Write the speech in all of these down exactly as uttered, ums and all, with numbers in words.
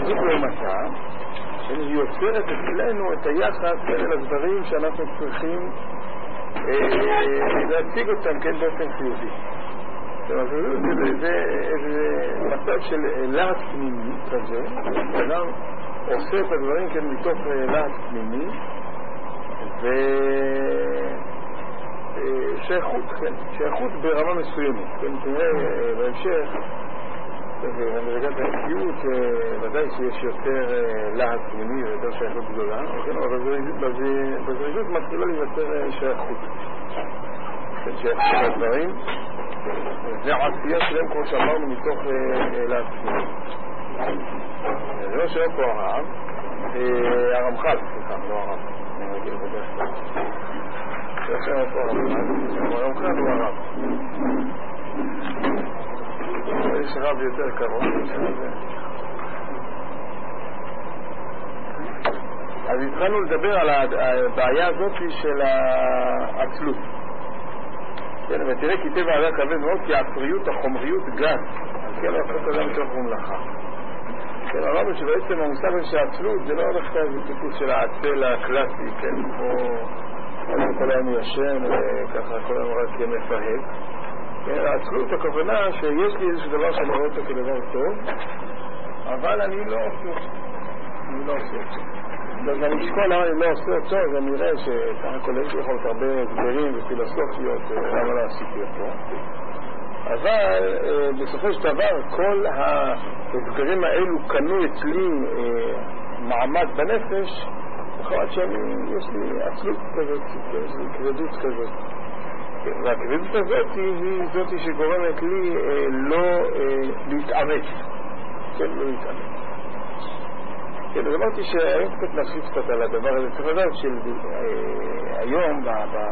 זו לעומתה, היא יוצרת אצלנו את היחס אל הדברים שאנחנו צריכים להציג אותם כן באופן חיובי. זה מצב של להט פנימי כזה, אדם עושה את הדברים כן מתוך להט פנימי ושייכות, כן, שייכות ברמה מסוימת. כן, תראה בהמשך, במדרגת העקביות ודאי שיש יותר להט פנימי ויותר שייכות גדולה, אבל בזריזות מתחילה להיווצר שייכות. שייכות לדברים, זה עשייה שלהם כמו שאמרנו מתוך להט פנימי. זה לא שאין פה הרב, הרמח"ל, סליחה, לא הרב. אני רגיל בדרך כלל. זה שאין פה הרמח"ל, הרמח"ל הוא הרב. יש רב יותר קרוב. אז התחלנו לדבר על הבעיה הזאת של העצלות. ותראה כי טבע האדם כבד מאוד, כי העצריות, החומריות גן. אז כן, הפכת אדם מתוך מומלכה. כן, אמרנו שבעצם המושג של העצלות זה לא הולך כזה טיפוס של העצל הקלאסי, כן, כמו כל היום ישן וככה כל היום רק מפהק. העצלות הכוונה שיש לי איזשהו דבר שאני רואה אותו כדבר טוב, אבל אני לא עושה אותו. אני לא עושה אותו. אז אני אשכול למה אני לא עושה אותו, אז אני אראה שככה כל יש לך עוד הרבה הסברים ופילוסופיות למה לא עשיתי אותו. אבל בסופו של דבר כל ההסברים האלו קנו אצלי מעמד בנפש, בכל שיש לי עצלות כזאת, יש לי כבדות כזאת. והכבדות הזאת היא זאת שגורמת לי לא להתאמץ. כן, לא להתאמץ. כן, אז אמרתי שהיום קצת נרחיב קצת על הדבר הזה. צריך לדעת שהיום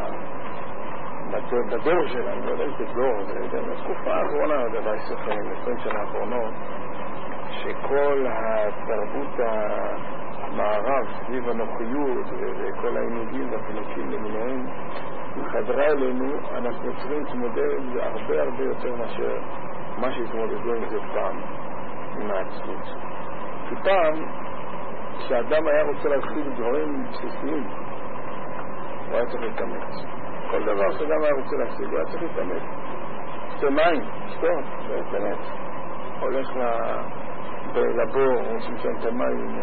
בדור שלנו, לא יודע איזה דור, בתקופה האחרונה, ב-עשרים שנה האחרונות, שכל התרבות המערב סביב הנוחיות וכל העינוגים והפינוקים למיניהם חדרה אלינו, אנחנו צריכים להתמודד הרבה הרבה יותר מאשר מה שהתמודדו עם זה פעם עם העצלות. כי פעם כשאדם היה רוצה להתחיל דברים בסיסיים הוא היה צריך להתאמץ. כל דבר שאדם היה רוצה להשיג הוא היה צריך להתאמץ. שתי מים, שתות, זה להתאמץ. הולך לבור, הוא שמשם את המים,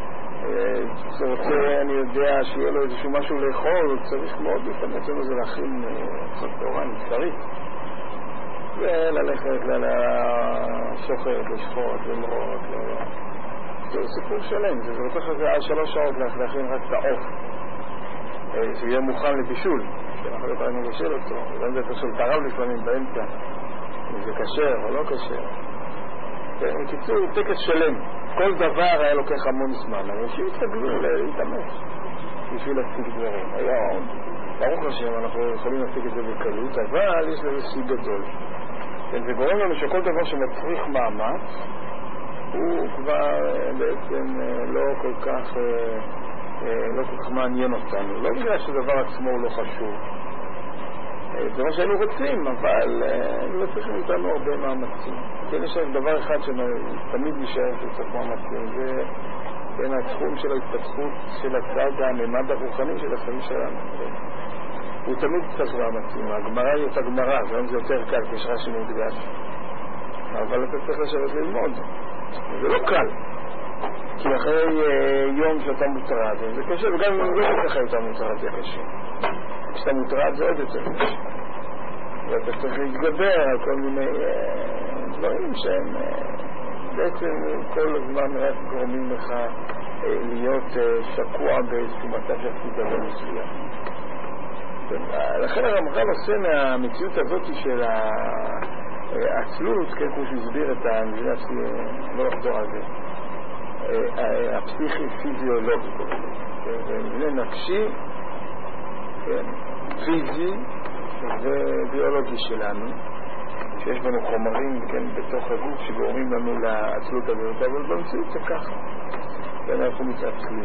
רוצה, אני יודע, שיהיה לו איזשהו משהו לאכול, צריך מאוד להתאמץ לנו זה להכין קצת תורה מספרית וללכת לשוחט, לשחוט, למרות, זה סיפור שלם, זה לוקח לזה עד שלוש שעות להכין רק את העוף שיהיה מוכן לבישול, שאנחנו לא יכולים לבשל אותו, ואם זה פשוט תרב לפעמים באמצע, אם זה קשר או לא קשר. בקיצור, טקס שלם. כל דבר היה לוקח המון זמן, אנשים התרגלו להתאמץ בשביל להשיג דברים. היום, ברוך השם, אנחנו יכולים להשיג את זה בקלות, אבל יש לזה סוג גדול. זה גורם לנו שכל דבר שמצריך מאמץ, הוא כבר בעצם לא כל כך, לא כל כך מעניין אותנו. לא בגלל שדבר עצמו הוא לא חשוב. זה מה שהיינו רוצים, אבל לא צריכים איתנו הרבה מאמצים. כן, יש דבר אחד שתמיד נשאר שצריך מאמצים, זה בין התחום של ההתפתחות של הצד הממד הרוחני של החיים שלנו. הוא תמיד צריך מאמצים. הגמרא היא אותה גמרא, זה יותר קל, כי יש רש"י מודגש. אבל אתה צריך לשבת ללמוד. זה לא קל. כי אחרי יום שאתה מוטרד, זה קשה, וגם אם לא אחרי אתה מוטרד זה קשה. כשאתה מוטרד זה עוד יותר קשה. ואתה צריך להתגבר על כל מיני דברים שהם בעצם כל הזמן רק גורמים לך להיות שקוע באיזשהו מצב של חידלון מסוים. לכן הרמח"ל עושה מהמציאות הזאת של העצלות, כמו שהסביר את המדינה שלי, לא לחזור על זה, הפסיכי-פיזיולוגי, זה מבנה נפשי, פיזי וביולוגי שלנו, שיש לנו חומרים בתוך הגוף שגורמים לנו לעצלות הזאת, אבל במציאות זה ככה, ואנחנו מתעצלים.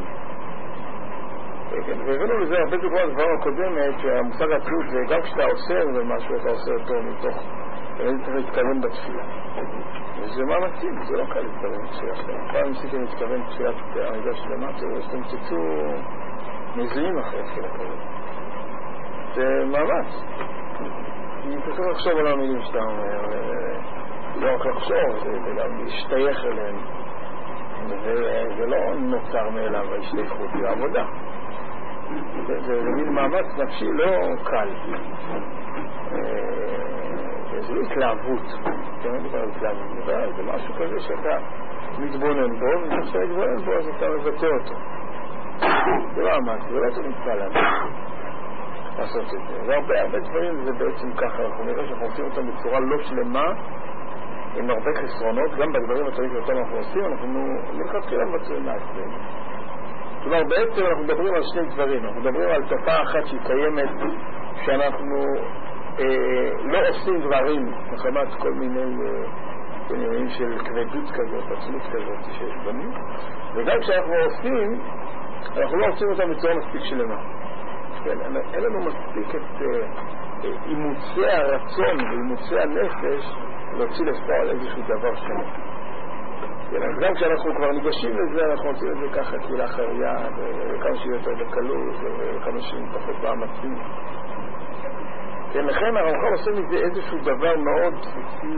והבאנו לזה הרבה דוגמאות כבר הקודמת, שהמושג עצלות זה גם כשאתה עושה ומשהו אתה עושה אותו מתוך, ואני צריך להתכוון בתפילה. וזה מאמצים, זה לא קל להתכוון תפילה שלמה. פעם ניסיתי להתכוון תפילת עמידה שלמה, תראו שאתם תצאו מזוהים אחרי תפילה כזאת. זה מאמץ. כי אתה צריך לחשוב על המילים שאתה אומר, לא רק לחשוב, זה גם להשתייך אליהם. וזה לא נוצר מאליו, ההשתייכות, זה עבודה. זה מין מאמץ נפשי לא קל. זה לא התלהבות. אתה לא מדבר על התלהבות. זה משהו כזה שאתה מתבונן בו, וכשאתה מתבונן בו אז אתה מבטא אותו. זה לא מאמץ, זה לא צריך להתפעל לעשות את זה. והרבה הרבה דברים זה בעצם ככה. אנחנו נראה שאנחנו עושים אותם בצורה לא שלמה, עם הרבה חסרונות, גם בדברים הטובים שאותם אנחנו עושים, אנחנו מלכתחילה מבצעים מעצמנו. כלומר, בעצם אנחנו מדברים על שני דברים. אנחנו מדברים על תופעה אחת שהיא קיימת, שאנחנו אה, לא עושים דברים, מחמת כל מיני אה, עניינים של כבדות כזאת, עצמות כזאת שיש בנו. וגם כשאנחנו עושים, אנחנו לא עושים אותם בצורה מספיק שלמה. כן, אין לנו מספיק את אה, אימוצי הרצון ואימוצי הנפש להוציא לפועל איזשהו דבר שלנו. כן, גם כשאנחנו כבר ניגשים לזה, אנחנו עושים את זה ככה כלאחר יד, וכמה שיהיה יותר בקלות, וכמה שיהיה פחות מאמצים. כן, לכן הרמח"ל עושה מזה איזשהו דבר מאוד בסיסי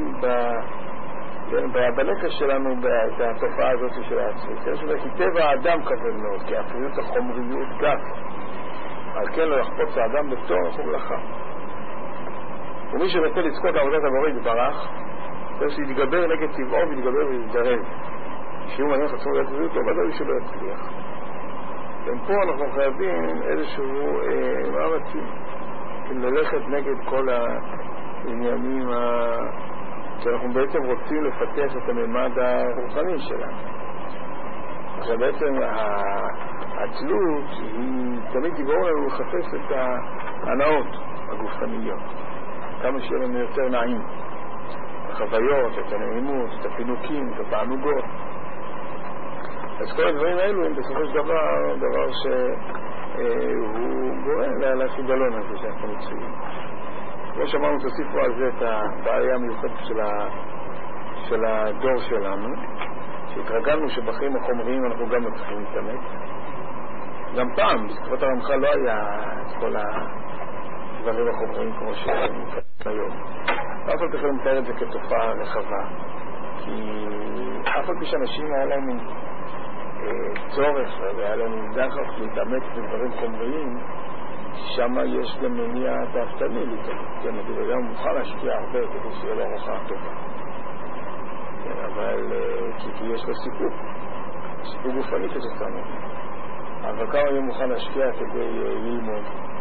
בנפש שלנו, בתופעה הזאת של העצמית. כן, שזה כי טבע האדם כבד מאוד, כי אפריות החומריות גס. על כן לא יחפוץ האדם בתור מלאכה. ומי שרוצה לזכות לעבודת הבורא יתברך, צריך שיתגבר נגד טבעו ויתגבר ויתדרב. שיהיו מעניין חצור לעצמיות, לא בדוי שלא יצליח. ופה אנחנו חייבים איזשהו אה, מאמצים, ללכת נגד כל העניינים ה... שאנחנו בעצם רוצים לפתח את הממד הרוחני שלנו. עכשיו בעצם העצלות היא תמיד תגרום לנו לחפש את ההנאות הגופניות. כמה שיהיה לנו יותר נעים. החוויות, את הנעימות, את הפינוקים, את התענוגות. אז כל הדברים האלו הם בסופו של דבר, דבר שהוא גורם לחידלון הזה שאנחנו מציעים. כמו שאמרנו, תוסיפו על זה את הבעיה המיוחדת של, ה... של הדור שלנו, שהתרגלנו שבחיים החומריים אנחנו גם מצליחים להתאמץ. גם פעם, בתקופת הרמח"ל לא היה את כל הדברים החומריים כמו שנמצאים היום. אף על פי כן מתאר את זה כתופעה רחבה, כי אף על פי שאנשים היה להם אה, צורך והיה להם דחף להתאמץ בדברים חומריים, שם יש גם מניע תאפתני להתאמץ. כן, נגיד, אדם מוכן להשקיע הרבה כדי שיהיה לו ארוחה טובה. כן, אבל אה, כי, כי יש לו סיפוק, סיפוק גופני כתוצאה מזה. אבל כמה יהיה מוכן להשקיע כדי אה, ללמוד?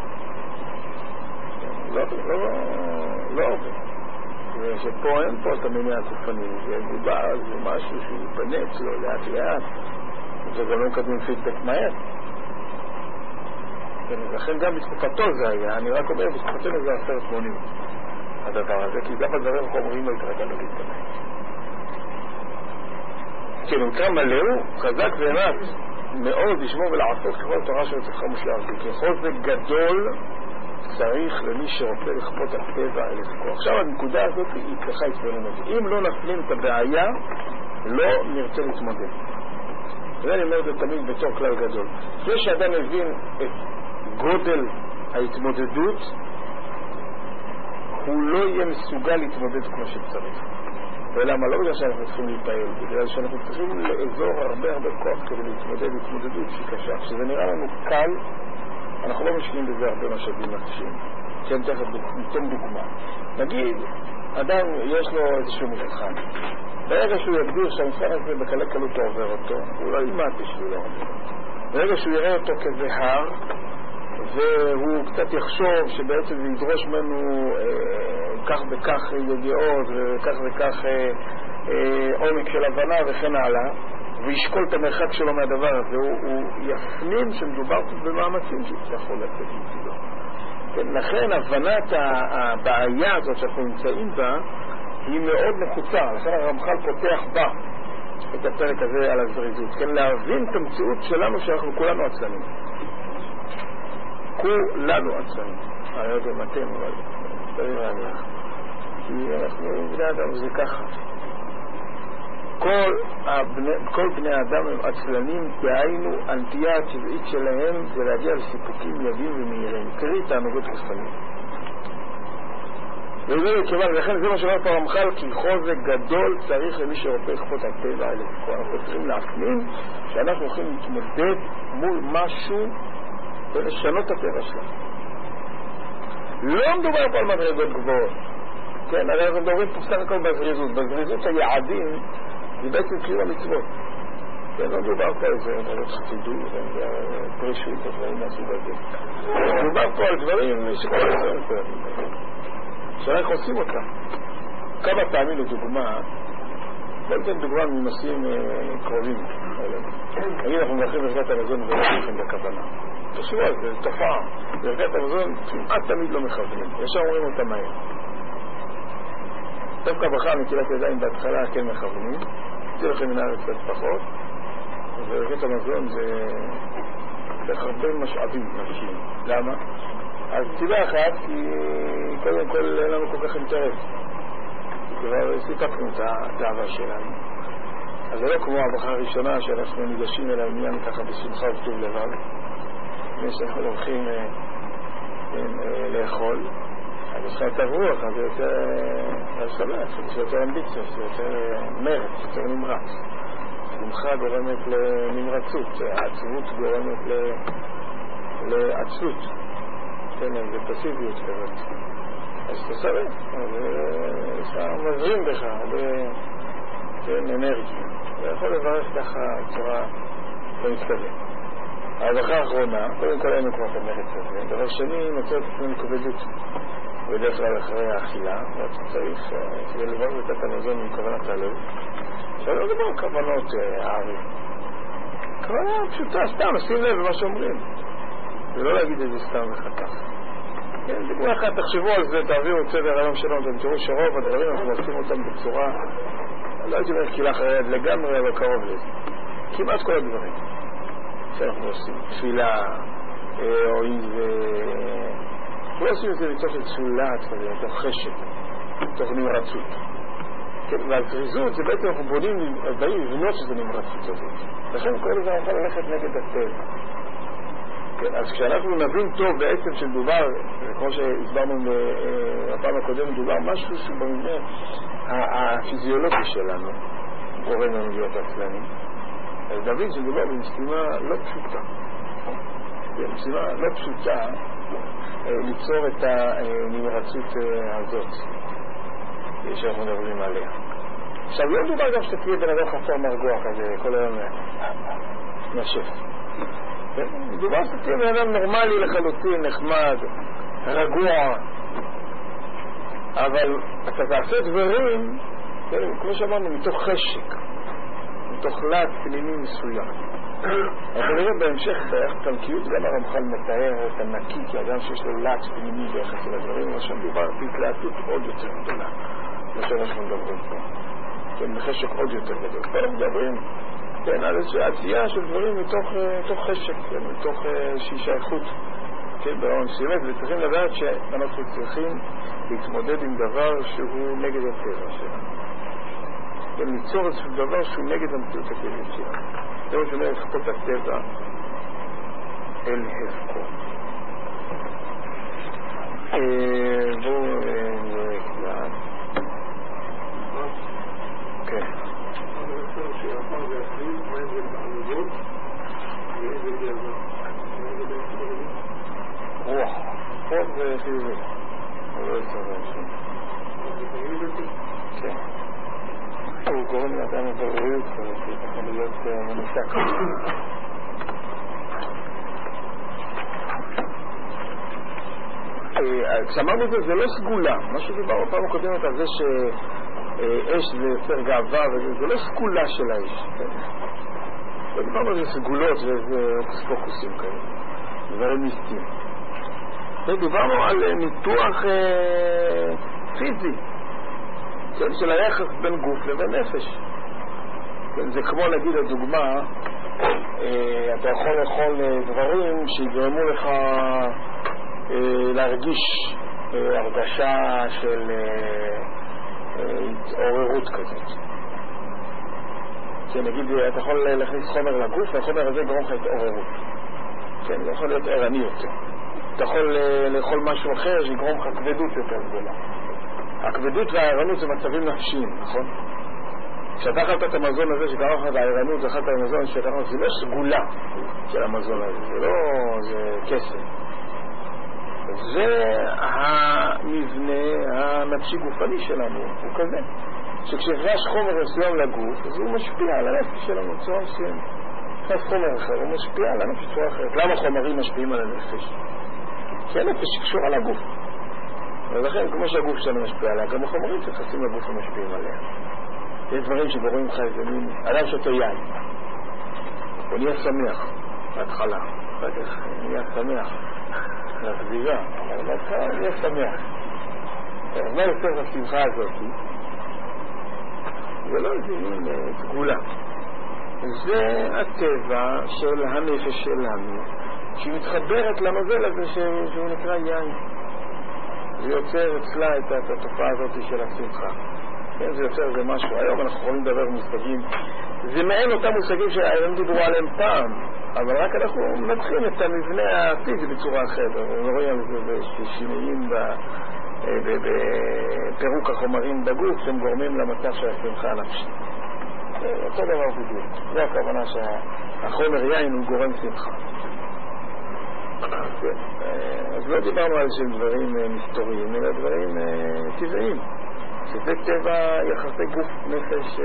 כן, לא, לא, לא, לא הרבה. ושפה אין פה את המניע הגופני, זה מדובר, זה משהו שיפנה אצלו לאט לאט, זה גם לא מקדמים פידבק מהר. לכן גם בתקופתו זה היה, אני רק אומר, בתקופתנו זה עשרת מונים הדבר הזה, כי גם הדברים החומריים לא התרגלנו להתאמץ. כן, הוא נקרא מלא, הוא חזק ונץ מאוד לשמור ולעשות ככל תורה שרצחה מושלם, כי חוזק גדול צריך למי שרוצה לכפות על טבע לזכור. עכשיו הנקודה הזאת היא ככה התבוננות. אם לא נפנים את הבעיה, לא נרצה להתמודד. ואני אומר את זה תמיד בתור כלל גדול. לפני שאדם מבין את גודל ההתמודדות, הוא לא יהיה מסוגל להתמודד כמו שצריך. ולמה? לא בגלל שאנחנו צריכים להיפעל, בגלל שאנחנו צריכים לאזור הרבה הרבה כוח כדי להתמודד התמודדות שהיא קשה. כשזה נראה לנו קל, אנחנו לא משקיעים בזה הרבה משאבים נפשיים. כן, תכף ניתן דוגמה. נגיד, אדם יש לו איזשהו מבחן. ברגע שהוא יגדיר שהמבחן הזה בקלה קלות עובר אותו, הוא לא ילמד בשבילו. ברגע שהוא יראה אותו כזה הר, והוא קצת יחשוב שבעצם זה ידרוש ממנו אה, כך וכך ידיעות וכך וכך אה, אה, עומק של הבנה וכן הלאה, וישקול את המרחק שלו מהדבר הזה, הוא, הוא יפנים שמדובר במאמצים שיצטרכו לצאת מצידו. כן, לכן הבנת הבעיה הזאת שאנחנו נמצאים בה היא מאוד נחוצה. לכן הרמח"ל פותח בה את הפרק הזה על הזריזות, כן, להבין את המציאות שלנו שאנחנו כולנו עצלנים. כולנו עצלנים. אני לא יודע אם אתם, אבל תראי להניח. כי אנחנו בני אדם, זה ככה. כל, הבני, כל בני האדם הם עצלנים, דהיינו הנטייה הטבעית שלהם זה להגיע לסיפוקים מיידיים ומהירים, קרי תענוגות גופניות. וזה כיוון, לכן זה מה שאומר פה הרמח"ל, כי חוזק גדול צריך למי שרוצה לכפות הטבע האלה. אנחנו צריכים להפנים שאנחנו הולכים להתמודד מול משהו ולשנות את הטבע שלנו. לא מדובר פה על מדרגות גבוהות. כן, הרי אנחנו מדברים פה בסך הכל בזריזות. בזריזות היעדים היא בעצם קיום המצוות. כן, לא מדובר פה על זה, מדובר חסידות, פרישות, דברים מהסוג הזה. מדובר פה על דברים שכל הזמן שאלה איך עושים אותם. כמה פעמים לדוגמה, לא אתן דוגמה מנושאים קרובים. נגיד אנחנו מברכים ברכת המזון ולא מברכים בכוונה. תחשבו על זה, זה תופעה. ברכת המזון כמעט תמיד לא מכוונים. ישר אומרים אותה מהר. דווקא ברכה נטילת ידיים בהתחלה כן מכוונים. תהיה לכם מן הארץ קצת פחות. וברכת המזון זה צריך הרבה משאבים נפשיים. למה? אז סיבה אחת, כי קודם כל אין לנו כל כך אינטרס. כבר סיפקנו את התאווה שלנו. אז זה לא כמו הברכה הראשונה שאנחנו ניגשים אל העניין ככה בשמחה וטוב לבד. לפני שאנחנו הולכים לאכול, אז יש לך את הרוח, אז זה יותר שמח, זה יותר אמביציה, זה יותר מרץ, יותר נמרץ. שמחה גורמת לנמרצות, העצבות גורמת לעצלות. כן, זה פסיביות כזאת. אז תסרב, יש לך מזרים בך, כן, אנרגיה. אתה יכול לברך ככה בצורה לא מתכוון. ההדרכה האחרונה, קודם כל היינו כבר את המרץ הזה. דבר שני, נוצר את עצמנו כבדות. בדרך כלל אחרי האכילה, ואתה צריך, כדי לברך את המזון מכוונת הלב. עכשיו לא דבר כוונות הערים. כוונה פשוטה, סתם, שים לב במה שאומרים. ולא להגיד את זה סתם וחתך. כן, דוגמה אחת, תחשבו על זה, תעבירו את סדר היום שלנו, אתם תראו שרוב הדברים אנחנו עושים אותם בצורה, לא הייתי אומר קהילה אחרת לגמרי, אבל קרוב לזה. כמעט כל הדברים שאנחנו עושים, תפילה, או אם זה... אנחנו לא עושים את זה מתוך תפילת, מתוך חשק, מתוך נמרצות. כן, ועל זריזות זה בעצם אנחנו בונים, באים לבנות שזה נמרצות הזאת. לכן כל זה יכול ללכת נגד הטבע. כן, אז כשאנחנו נבין טוב בעצם שמדובר, כמו שהסברנו בפעם הקודם, מדובר משהו שבמבנה הפיזיולוגי שלנו גורם לנו להיות עצלנים. אז נבין שמדובר במשימה לא פשוטה. במשימה לא פשוטה ליצור את הנמרצות הזאת שאנחנו מדברים עליה. עכשיו לא מדובר גם שתהיה בן אדם חסר מרגוע כזה כל היום נשף. מדובר שתהיה בן אדם נורמלי לחלוטין, נחמד, רגוע, אבל אתה תעשה דברים, כמו שאמרנו, מתוך חשק, מתוך לת פנימי מסוים. אנחנו נראה בהמשך תנקיות, גם הרמח"ל מתאר את הנקי כאדם שיש לו לת פנימי ביחס לדברים, אבל שם מדובר בהתלהטות עוד יותר גדולה, כמו שאנחנו מדברים פה. כן, מחשק עוד יותר גדול. פה אנחנו מדברים כן, על איזושהי עשייה של דברים מתוך, מתוך חשק, כן, מתוך איזושהי שייכות, כן, ברעון סימת, וצריכים לדעת שאנחנו צריכים להתמודד עם דבר שהוא נגד הטבע שלנו. כן, ליצור איזשהו דבר שהוא נגד המציאות הטבעית שלנו. זה מה שאומר לכפות הטבע אל הפקו. בואו נראה קצת. כן. רוח, חוב וחיובי. אבל לא צריך שום. כן. הוא גורם לאדם בבריאות, כי יכול להיות מנותק. כשאמרנו את זה, זה לא סגולה. מה שדיבר בפעם הקודמת על זה שאש זה יוצר גאווה, זה לא סגולה של האש. לא דיברנו על זה סגולות ואיזה פוקוסים כאלה. דברים מיסטיים. דיברנו על ניתוח פיזי. של היחס בין גוף לבין נפש. זה כמו להגיד לדוגמה, אתה יכול לאכול דברים שיגרמו לך להרגיש הרגשה של התעוררות כזאת. שנגיד, אתה יכול להכניס חומר לגוף, והחומר הזה גורם לך התעוררות. כן, לא יכול להיות ערני יותר. אתה יכול לאכול משהו אחר שיגרום לך כבדות יותר גדולה. הכבדות והערנות זה מצבים נפשיים, נכון? כשאתה אכלת את המזון הזה שגרם לך את הערנות, זה אכלת את המזון שאתה אכלת, זה לא סגולה של המזון הזה, זה לא, זה כסף. זה המבנה הנפשי גופני שלנו, הוא כזה. שכשיש חומר מסוים לגוף, אז הוא משפיע על הנפש שלנו בצורה מסוימת. יש חומר אחר, הוא משפיע על הנפש בצורה אחרת. למה חומרים משפיעים על הנפש? כי הנפש קשור על הגוף. ולכן, כמו שהגוף שלנו משפיע עליה, גם החומרים שחסים לגוף המשפיעים עליה. יש דברים שגורמים לך איזה מין, אדם שותה יין. הוא נהיה שמח בהתחלה. אחר כך נהיה שמח לסביבה. אבל בהתחלה נהיה שמח. מה יותר לשמחה הזאת? זה לא איזה מין סגולה. זה הטבע של הנפש שלנו, שהיא מתחברת למזל הזה שהוא נקרא יין. זה יוצר אצלה את התופעה הזאת של השמחה. כן, זה יוצר זה משהו. היום אנחנו יכולים לדבר במושגים. זה מעין אותם מושגים שהיום דיברו עליהם פעם, אבל רק אנחנו מנתחים את המבנה הפיזי בצורה אחרת. אנחנו רואים על זה שינויים בפירוק החומרים בגוף שהם גורמים למצב של השמחה הנפשית. אותו דבר בדיוק. זו הכוונה שהחומר יין הוא גורם שמחה. אז לא דיברנו על של דברים מסתוריים, אלא דברים טבעיים. שזה טבע יחסי גוף נפש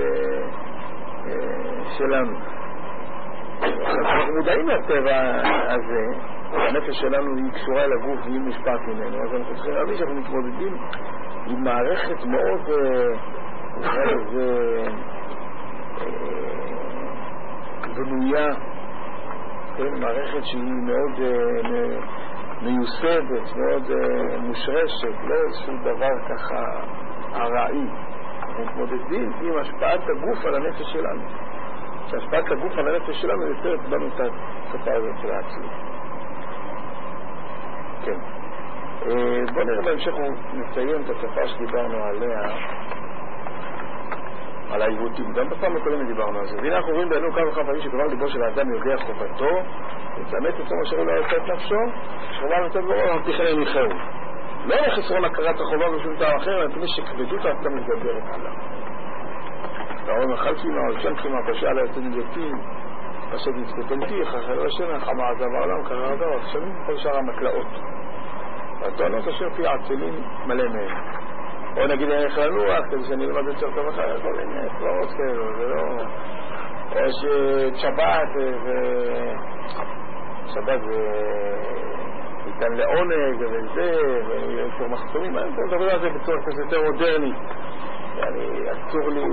שלנו. אנחנו מודעים לטבע הזה, הנפש שלנו היא קשורה אל הגוף והיא משפט ממנו, אז אנחנו צריכים להבין שאנחנו מתמודדים עם מערכת מאוד בנויה, מערכת שהיא מאוד מיוסדת, מאוד מושרשת, לא איזשהו דבר ככה הרעי. אנחנו מתמודדים עם השפעת הגוף על הנפש שלנו. שהשפעת הגוף על הנפש שלנו יוצרת בנו את התופעה הזאת של העצמי. כן. בואו נראה בהמשך, נציין את התופעה שדיברנו עליה, על העיוותים. גם בפעם הקודמת דיברנו על זה. והנה אנחנו רואים בעינינו כמה וכמה פעמים שדבר ליבו של האדם יודע חובתו, לצמת את מה שלא יוצא את נפשו, שחובה לתת בו, אבל תכנן מיכאו. לא היה חסרון הכרת החובה בשום טעם אחר, אלא מפני שכבדות האדם מתגברת עליו. והרום אכל קימה, או שם קימה, פשע על היוצא מגפים, פשע דצקוטנתי, חחלו השנה, חמה עזה בעולם, קרא עזה, שמים כל שאר המקלעות. והטוענות אשר פי עצלים מלא מהם. או נגיד אני איך לנוח, כדי שאני אלמד יותר טוב אחר, כל מיני סברות כאלו, זה לא... או ששבת ו... שבת ו... ניתן לעונג וזה, ויותר מחסומים, אני פה מדבר על זה בצורה קצת יותר מודרנית. אסור לי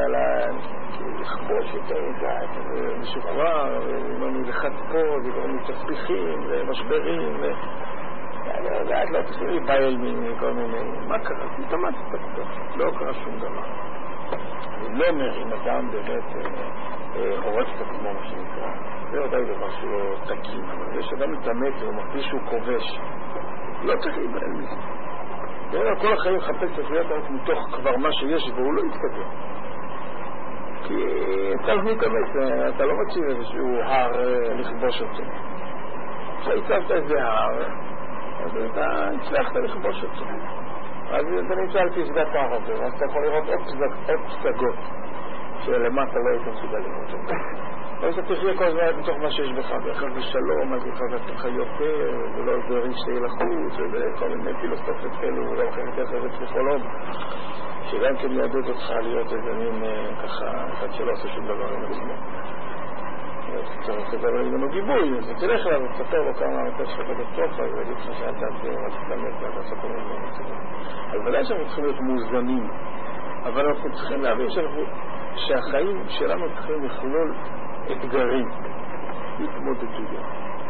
לכבוש יותר מדי, משוחרר, ואומרים לי לחץ פה, ואומרים לי תספיחים, ומשברים, ואני יודעת, לא תעשו לי בייל מכל מיני, מה קרה? תתאמץ את הקטע, לא קרה שום דבר. אני לא אומר אם אדם באמת הורץ את עצמו, מה שנקרא. זה ודאי דבר שהוא לא תקין, אבל יש אדם מתאמץ ומרגיש שהוא כובש. לא צריך להיבהל מזה. כל החיים מחפש תפריעת רק מתוך כבר מה שיש, והוא לא יתקדם. כי אתה מתאמץ, אתה לא מציב איזשהו הר לכבוש אותו. כשהצבת איזה הר, אז אתה הצלחת לכבוש אותו. אז אתה נמצא על פסגת ההר הזה, אז אתה יכול לראות עוד פסגות שלמטה לא היית מסוגל לראות אותה. אז אתה תחיה כל הזמן מתוך מה שיש בך, ואחר בשלום, אז לך לך יותר, ולא איזה רישי לחוץ, וכל מיני פילוסופיות כאלו, וגם אחרת אחר פסיכולוג, שגם כן יעדות אותך להיות איזה מין ככה, אחד שלא עושה שום דבר עם עצמו. צריך לדבר לנו גיבוי, אז תלך אליו ותספר לו כמה אתה שלך קטסטרופה, ולהגיד לך שאתה תתאמץ ואתה עושה כל מיני דברים. אז ודאי שאנחנו צריכים להיות מאוזנים, אבל אנחנו צריכים להבין שהחיים שלנו צריכים לכלול אתגרים, התמודדויות.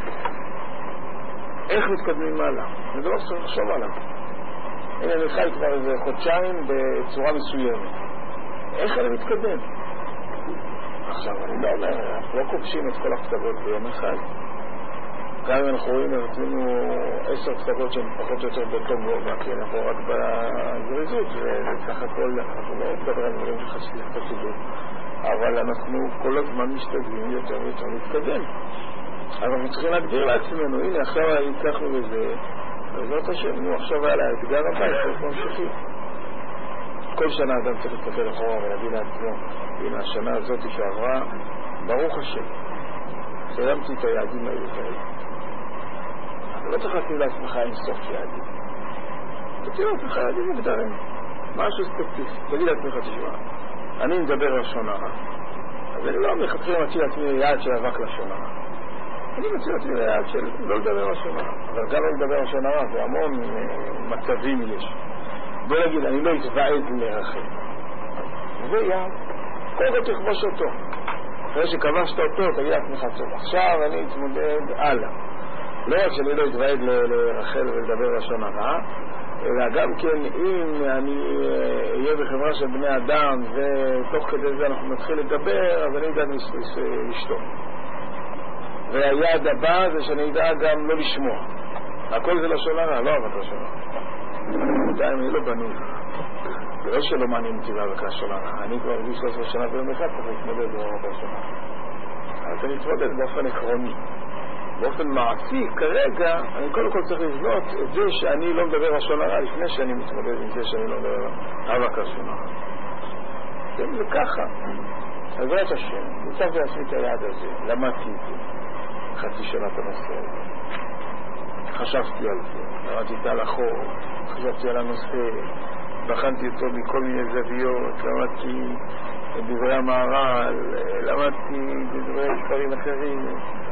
איך מתקדמים הלאה? זה דבר שצריך לחשוב עליו. הנה אני חי כבר איזה חודשיים בצורה מסוימת. איך אני מתקדם? עכשיו אני לא אומר, אנחנו לא כובשים את כל הפסגות ביום אחד. גם אם אנחנו רואים, רצינו עשר פסגות שהן פחות או יותר באותו גובה, כי אנחנו רק בזריזות, וכך הכל, אנחנו לא מדבר על דברים שחסידות. אבל אנחנו כל הזמן משתדלים יותר ויותר להתקדם. אבל אנחנו צריכים להגדיר לעצמנו, הנה עכשיו הצלחנו בזה, בעזרת השם, נו עכשיו היה לאתגר הבא, אנחנו ממשיכים. כל שנה אדם צריך להסתכל אחורה ולהגיד לעצמו, הנה השנה הזאת שעברה, ברוך השם, סיימתי את היעדים העיקריים. אתה לא צריך לשים לעצמך אין סוף יעדים. תציע לעצמך יעדים מוגדרים, משהו ספציפי. תגיד לעצמך, תשמע, אני מדבר לשון הרע, אז אני לא מלכתחילה מציע לעצמי יעד של אבק לשון הרע. אני מציע לעצמי יעד של לא לדבר לשון הרע, אבל גם לא לדבר לשון הרע, זה המון מצבים יש. בוא נגיד, אני לא אתוועד לרחל. זה יעד. קודם כל תכבוש אותו. אחרי שכבשת אותו, תגיד לעצמך טוב. עכשיו אני אתמודד הלאה. לא רק שאני לא אתוועד לרחל ולדבר לשון הרע, אלא גם כן אם אני אהיה בחברה של בני אדם ותוך כדי זה אנחנו נתחיל לדבר, אז אני אדע לשתום. והיעד הבא זה שאני אדע גם לא לשמוע. הכל זה לשון הרע, לא אהבת לשון הרע. עדיין אני לא בנוי. זה לא שלא מעניין אותי להבקה לשון הרע. אני כבר הרגיש שלוש עשרה שנה ביום אחד צריך להתמודד בהבקה לשון הרע. אבל צריך להתמודד באופן עקרוני. באופן מעשי, כרגע, אני קודם כל צריך לבנות את זה שאני לא מדבר לשון הרע לפני שאני מתמודד עם זה שאני לא מדבר הבקה לשון הרע. זה ככה. בעזרת השם, ניצחתי לעצמי את היעד הזה, למדתי את זה. חצי שנה את הנושא הזה. חשבתי על זה, למדתי את ההלכות, חשבתי על הנושא, בחנתי אותו מכל מיני זוויות, למדתי את דברי המהר"ל, למדתי דברי ספרים אחרים,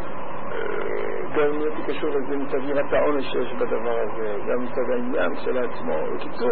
גם נהייתי קשור לזה מצד יראת העונש שיש בדבר הזה, גם מצד העניין של עצמו. בקיצור,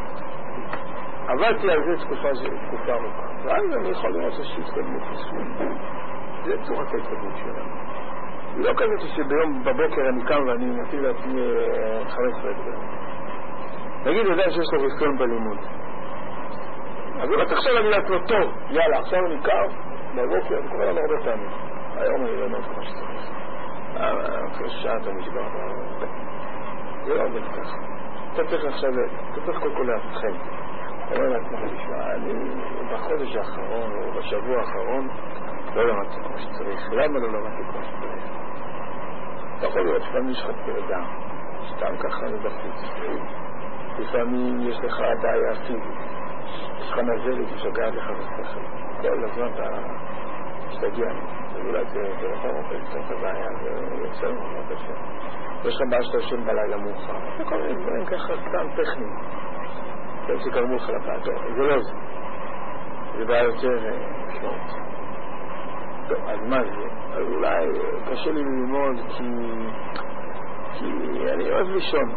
עבדתי על זה תקופה ארוכה, ואז אני יכול לראות שיש התקדמות מסוימת. זה צורת ההתקדמות שלנו. לא כזאת שביום בבוקר אני קם ואני מטיל לעצמי חמש עשרה אתגרים. נגיד, יודע שיש לו רישיון בלימוד. אז הוא תחשב להגיד לעצמו, טוב, יאללה, עכשיו אני קם, בבוקר, אני קורא לנו הרבה פעמים. היום אני לא יודע כמו שצריך. אחרי שעה אתה משבר. זה לא עובד ככה. אתה צריך עכשיו, אתה צריך כל כל להפחד. אתה אומר לעצמך, תשמע, אני בחודש האחרון או בשבוע האחרון לא למדתי כמו שצריך. למה לא למדתי כמו שצריך? אתה יכול לראות לפעמים יש לך פרדה, סתם ככה מבחוץ. לפעמים יש לך בעיה פיזית, יש לך נזלת ששגעת לך בשכל. כל הזמן אתה משתגע, ואולי זה רחוב או פלצור את הבעיה, זה יוצא מאוד קשה. יש לך בעיה שאתה יושן בלילה מאוחר. זה כל מיני דברים ככה סתם טכניים. זה שקרמו לך לפעתו, זה לא זה. זה בעיה יותר משמעות. טוב, אז מה זה? אז אולי קשה לי ללמוד כי... כי אני אוהב לישון.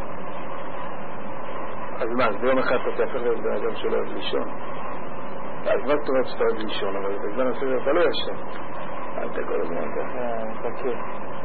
אז מה, אז ביום אחד אתה תהפך להיות בן אדם שלא אוהב לישון. אז מה זאת אומרת שאתה אוהב לישון? אבל בזמן הסדר אתה לא ישן. אתה כל הזמן ככה מחכה.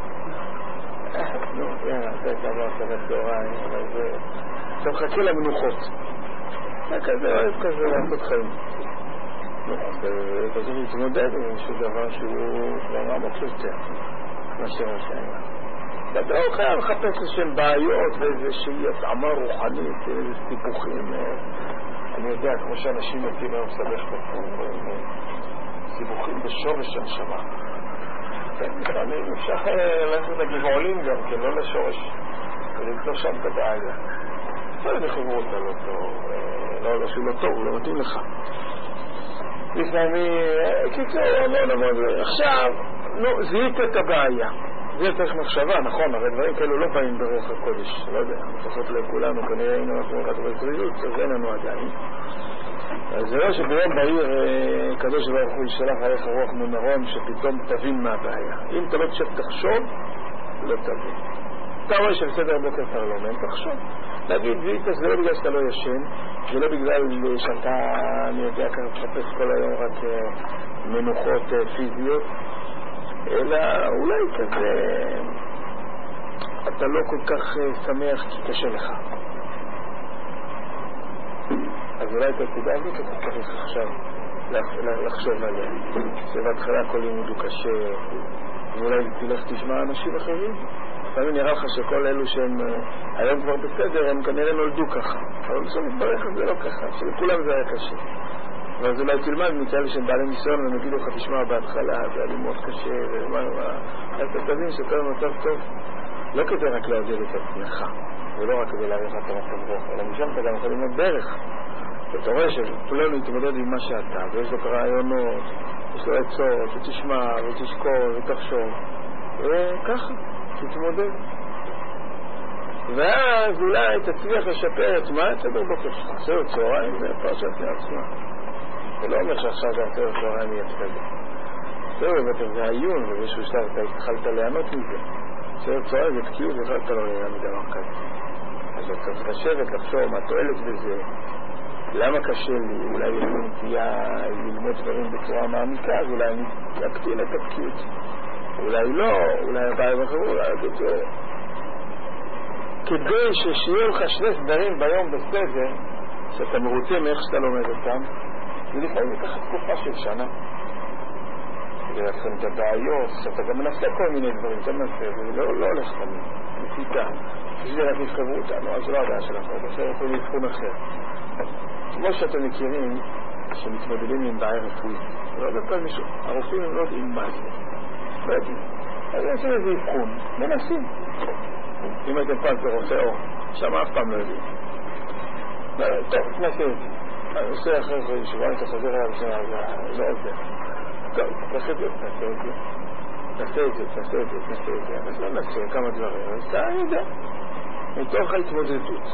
נו, יאללה, אתה תעבור סבת צהריים, אבל זה... אתה מחכה למנוחות. אתה כזה אוהב כזה לעשות חיים. אתה צריך להתמודד עם איזשהו דבר שהוא כבר עמוק יותר מאשר השאלה. אתה לא חייב לחפש לשם בעיות ואיזושהי התאמה רוחנית, איזה סיפוחים. אני יודע, כמו שאנשים נוטים היום לסבך בפור, סיפוחים בשורש הנשמה. לפעמים אפשר ללכת לגבעולים גם, כן, לא לשורש, ולמצוא שם את הבעיה. לפעמים יחברו אותה לא טוב, לא שהוא לא טוב, הוא לא מתאים לך. לפעמים, קיצור, לא נעמוד, עכשיו, נו, זיהית את הבעיה. זה צריך מחשבה, נכון, הרי דברים כאלו לא באים ברוח הקודש, לא יודע, לפחות לכולנו, כנראה היינו אנחנו רק בזריזות, אז אין לנו עדיין. אז זה לא שביום בהיר קדוש ברוך הוא ישלח עליך רוח ממרום שפתאום תבין מה הבעיה. אם אתה לא תשב תחשוב, לא תבין. אתה רואה שבסדר בוקר אתה לא מן, תחשוב. להגיד, זה לא בגלל שאתה לא ישן, זה לא בגלל שאתה, אני יודע, ככה תחפש כל היום רק מנוחות פיזיות, אלא אולי כזה אתה לא כל כך שמח כי קשה לך. אז אולי את הנקודה הזאת אתה צריך עכשיו לחשוב עליה. שבהתחלה כל לימוד הוא קשה, ואולי תלך תשמע אנשים אחרים. לפעמים נראה לך שכל אלו שהם היום כבר בסדר, הם כנראה נולדו ככה. אבל בסוף מתברך זה לא ככה, שלכולם זה היה קשה. ואז אולי תלמד מכאלה שהם בעלי ניסיון והם יגידו לך תשמע בהתחלה זה היה לי מאוד קשה ומה ומה אז אתה תבין שאתה במצב טוב לא כדי רק לעודד את עצמך ולא רק כדי להעריך את המצב רוח אלא משם אתה גם יכול ללמוד דרך ואתה רואה שכולנו יתמודד עם מה שאתה ויש לו רעיונות יש לו עצות ותשמע ותשקול ותחשוב וככה תתמודד ואז אולי תצליח לשפר את מה סדר בוקר שלך עשר צהריים זה פרשת לעצמה זה לא אומר שעכשיו זה עשר צהריים יהיה בסדר עשר בוקר זה עיון ובאיזשהו שלב אתה התחלת ליהנות מזה עשר צהריים זה תקיעות ואתה לא יהיה מדבר כזה אז אתה צריך לשבת לחשוב מה תועלת בזה למה קשה לי אולי יש לי נטייה ללמוד דברים בצורה מעמיקה אז אולי אני אקטין את התקיעות אולי לא אולי הבעיה בחרו אולי זה כדי ששיהיה לך שני סדרים ביום בסדר שאתה מרוצה מאיך שאתה לומד אותם ולפעמים לקחת תקופה של שנה כדי להתחיל את הבעיות שאתה גם מנסה כל מיני דברים אתה מנסה ולא לא הולך תמיד מסיתה כשזה רק יפחבו אותנו אז לא הבעיה שלך עכשיו יכולים לבחון אחר כמו שאתם מכירים שמתמודדים עם בעיה רפואית לא בפעם מישהו הרופאים הם לא יודעים מה זה לא יודעים אז הם עושים איזה אבחון מנסים אם אתם פעם כרופא אור שם אף פעם לא יודעים טוב, תנסה את זה אני עושה אחרי אחרי שבועיים אתה חוזר עליו בשנה לא עוזר טוב, תנסה את זה, תנסה את זה תנסה את זה, תנסה את זה, תנסה את זה אז לא נסה כמה דברים אז אתה יודע מתוך ההתמודדות